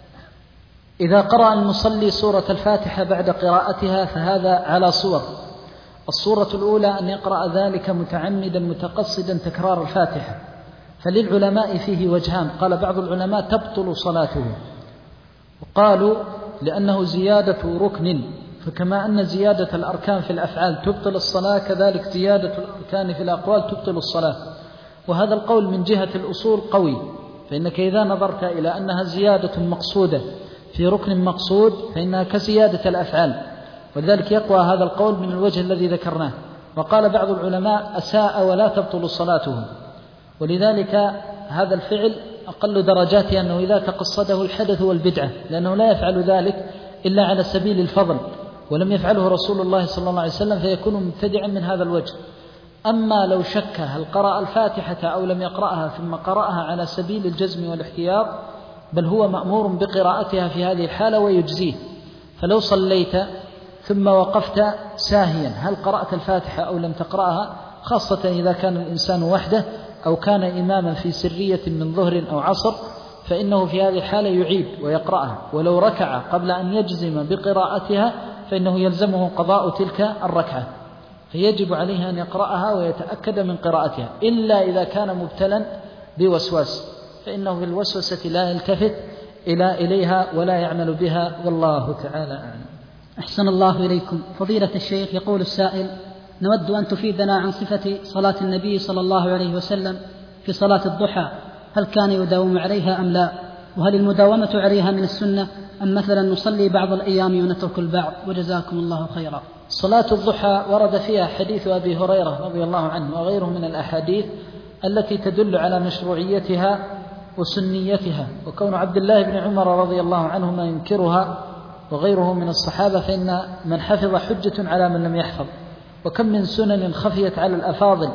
إذا قرأ المصلي سورة الفاتحة بعد قراءتها فهذا على صور. الصورة الأولى أن يقرأ ذلك متعمدا متقصدا تكرار الفاتحة، فللعلماء فيه وجهان. قال بعض العلماء تبطل صلاته، وقالوا لأنه زيادة ركن، فكما أن زيادة الأركان في الأفعال تبطل الصلاة كذلك زيادة الأركان في الأقوال تبطل الصلاة. وهذا القول من جهة الأصول قوي، فإنك إذا نظرت إلى أنها زيادة مقصودة في ركن مقصود فإنها كزيادة الأفعال، ولذلك يقوى هذا القول من الوجه الذي ذكرناه. وقال بعض العلماء أساء ولا تبطل صلاته، ولذلك هذا الفعل أقل درجاته أنه إذا تقصده الحدث والبدعة، لأنه لا يفعل ذلك إلا على سبيل الفضل، ولم يفعله رسول الله صلى الله عليه وسلم، فيكون مبتدعا من هذا الوجه. أما لو شك هل قرأ الفاتحة أو لم يقرأها ثم قرأها على سبيل الجزم والاحتياط، بل هو مأمور بقراءتها في هذه الحالة ويجزيه. فلو صليت ثم وقفت ساهيا هل قرأت الفاتحة أو لم تقرأها، خاصة إذا كان الإنسان وحده أو كان إماما في سرية من ظهر أو عصر، فإنه في هذه الحالة يعيد ويقرأها. ولو ركع قبل أن يجزم بقراءتها فإنه يلزمه قضاء تلك الركعة، فيجب عليه أن يقرأها ويتأكد من قراءتها، إلا إذا كان مبتلا بوسواس، فإنه في الوسوسة لا يلتفت إليها ولا يعمل بها، والله تعالى أعلم. أحسن الله إليكم. فضيلة الشيخ، يقول السائل: نود أن تفيدنا عن صفة صلاة النبي صلى الله عليه وسلم في صلاة الضحى، هل كان يداوم عليها أم لا؟ وهل المداومة عليها من السنة أم مثلا نصلي بعض الأيام ونترك البعض؟ وجزاكم الله خيرا. صلاة الضحى ورد فيها حديث أبي هريرة رضي الله عنه وغيره من الأحاديث التي تدل على مشروعيتها وسنيتها، وكون عبد الله بن عمر رضي الله عنهما ينكرها وغيره من الصحابة، فإن من حفظ حجة على من لم يحفظ. وكم من سنن خفيت على الأفاضل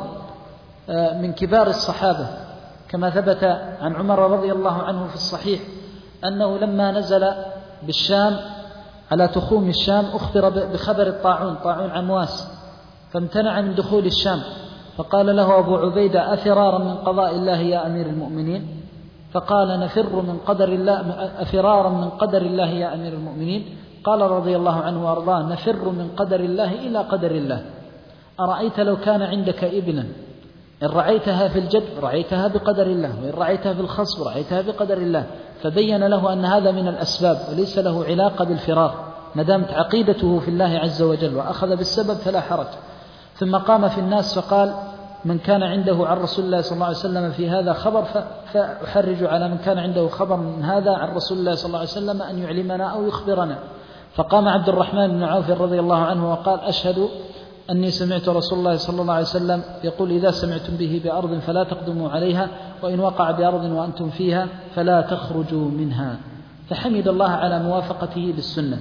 من كبار الصحابة، كما ثبت عن عمر رضي الله عنه في الصحيح أنه لما نزل بالشام على تخوم الشام أخبر بخبر الطاعون، طاعون عمواس، فامتنع من دخول الشام، فقال له أبو عبيدة: أفرارا من قضاء الله يا أمير المؤمنين؟ فقال: نفر من قدر الله، أفرارا من قدر الله يا أمير المؤمنين؟ قال رضي الله عنه وأرضاه: نفر من قدر الله إلى قدر الله. أرأيت لو كان عندك إبلا، إن رعيتها في الجد رعيتها بقدر الله، وإن رعيتها في الخصب رعيتها بقدر الله. فبين له أن هذا من الأسباب وليس له علاقة بالفرار، ما دامت عقيدته في الله عز وجل وأخذ بالسبب فلا حرج. ثم قام في الناس فقال: من كان عنده عن رسول الله صلى الله عليه وسلم في هذا خبر فأحرج على من كان عنده خبر من هذا عن رسول الله صلى الله عليه وسلم أن يعلمنا أو يخبرنا. فقام عبد الرحمن بن عوف رضي الله عنه وقال: أشهد أني سمعت رسول الله صلى الله عليه وسلم يقول: إذا سمعتم به بأرض فلا تقدموا عليها، وإن وقع بأرض وأنتم فيها فلا تخرجوا منها. فحمد الله على موافقته للسنة.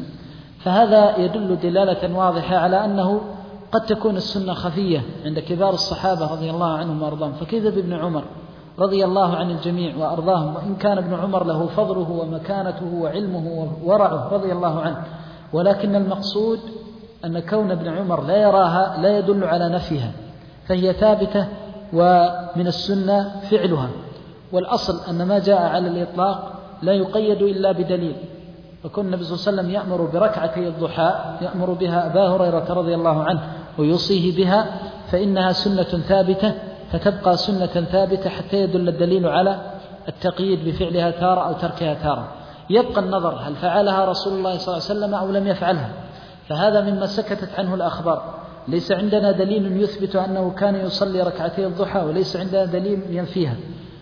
فهذا يدل دلالة واضحة على أنه قد تكون السنة خفية عند كبار الصحابة رضي الله عنهم وأرضاهم، فكذا بابن عمر رضي الله عن الجميع وأرضاهم، وإن كان ابن عمر له فضله ومكانته وعلمه وورعه رضي الله عنه، ولكن المقصود أن كون ابن عمر لا يراها لا يدل على نفيها، فهي ثابتة ومن السنة فعلها. والأصل أن ما جاء على الإطلاق لا يقيد إلا بدليل. وكان النبي صلى الله عليه وسلم يأمر بركعتي الضحى، يأمر بها أبا هريرة رضي الله عنه ويوصيه بها، فإنها سنة ثابتة، فتبقى سنة ثابتة حتى يدل الدليل على التقييد بفعلها تارة أو تركها تارة. يبقى النظر هل فعلها رسول الله صلى الله عليه وسلم أو لم يفعلها، فهذا مما سكتت عنه الأخبار. ليس عندنا دليل يثبت أنه كان يصلي ركعتي الضحى، وليس عندنا دليل ينفيها.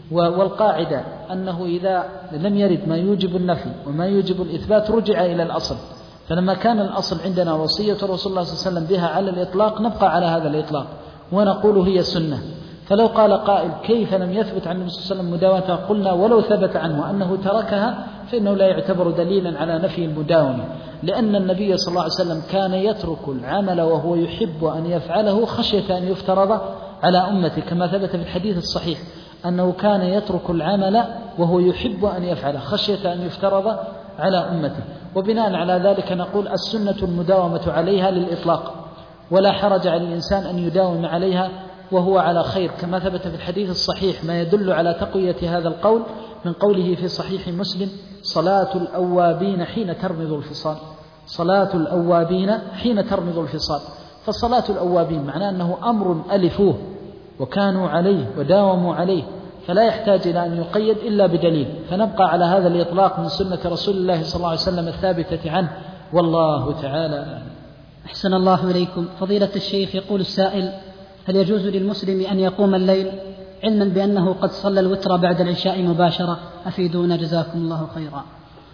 والقاعدة أنه إذا لم يرد ما يوجب النفي وما يوجب الإثبات رجع إلى الأصل. فلما كان الأصل عندنا وصية رسول الله صلى الله عليه وسلم بها على الإطلاق نبقى على هذا الإطلاق ونقول هي سنة. فلو قال قائل: كيف لم يثبت عن النبي صلى الله عليه وسلم مداومتها؟ قلنا: ولو ثبت عنه أنه تركها فإنه لا يعتبر دليلا على نفي المداومة، لأن النبي صلى الله عليه وسلم كان يترك العمل وهو يحب أن يفعله خشية أن يفترض على أمته، كما ثبت في الحديث الصحيح أنه كان يترك العمل وهو يحب أن يفعله خشية أن يفترض على أمته. وبناء على ذلك نقول: السنة المداومة عليها للإطلاق، ولا حرج على الإنسان أن يداوم عليها وهو على خير، كما ثبت في الحديث الصحيح ما يدل على تقوية هذا القول من قوله في صحيح مسلم: صلاة الأوابين حين ترمض الفصال. صلاة الأوابين حين ترمض الفصال. فصلاة الأوابين معناه أنه أمر ألفوه وكانوا عليه وداوموا عليه، فلا يحتاج إلى أن يقيد إلا بدليل، فنبقى على هذا الإطلاق من سنة رسول الله صلى الله عليه وسلم الثابتة عنه، والله تعالى أعلم. أحسن الله إليكم. فضيلة الشيخ، يقول السائل: هل يجوز للمسلم أن يقوم الليل علما بأنه قد صلى الوتر بعد العشاء مباشرة؟ أفيدونا جزاكم الله خيرا.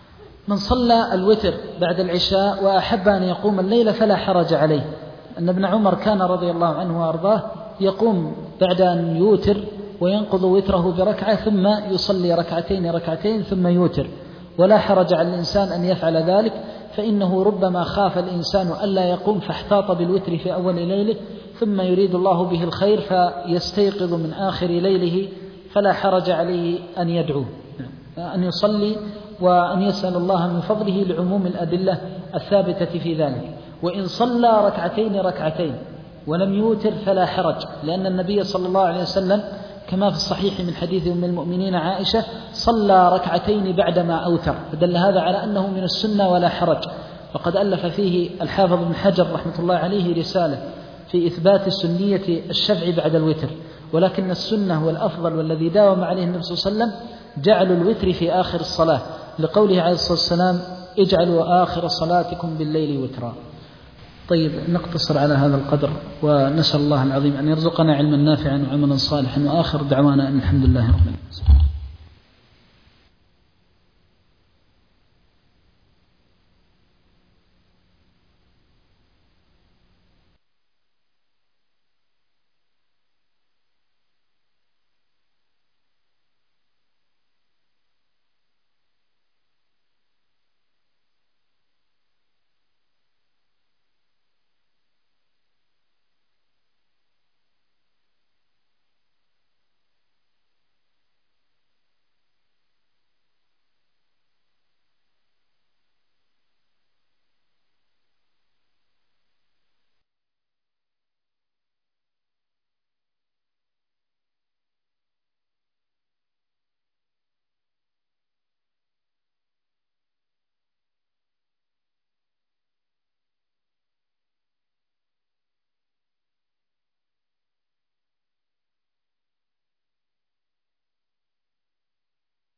من صلى الوتر بعد العشاء وأحب أن يقوم الليل فلا حرج عليه، أن ابن عمر كان رضي الله عنه وأرضاه يقوم بعد أن يوتر وينقض وتره بركعة ثم يصلي ركعتين ثم يوتر، ولا حرج على الإنسان أن يفعل ذلك، فإنه ربما خاف الإنسان ألا يقوم فاحتاط بالوتر في أول ليله، ثم يريد الله به الخير فيستيقظ من آخر ليله، فلا حرج عليه أن يدعو، أن يصلي وأن يسأل الله من فضله لعموم الأدلة الثابتة في ذلك. وإن صلى ركعتين ولم يوتر فلا حرج، لأن النبي صلى الله عليه وسلم كما في الصحيح من حديث أم المؤمنين عائشة صلى ركعتين بعدما أوتر، فدل هذا على أنه من السنة ولا حرج. فقد ألف فيه الحافظ بن حجر رحمة الله عليه رسالة في إثبات سنية الشفع بعد الوتر، ولكن السنة والأفضل والذي داوم عليه النبي صلى الله عليه وسلم جعلوا الوتر في آخر الصلاة، لقوله عليه الصلاة والسلام: اجعلوا آخر صلاتكم بالليل وترا. طيب نقتصر على هذا القدر، ونسأل الله العظيم أن يرزقنا علما نافعا وعملا صالحا، وآخر دعوانا أن الحمد لله رب العالمين.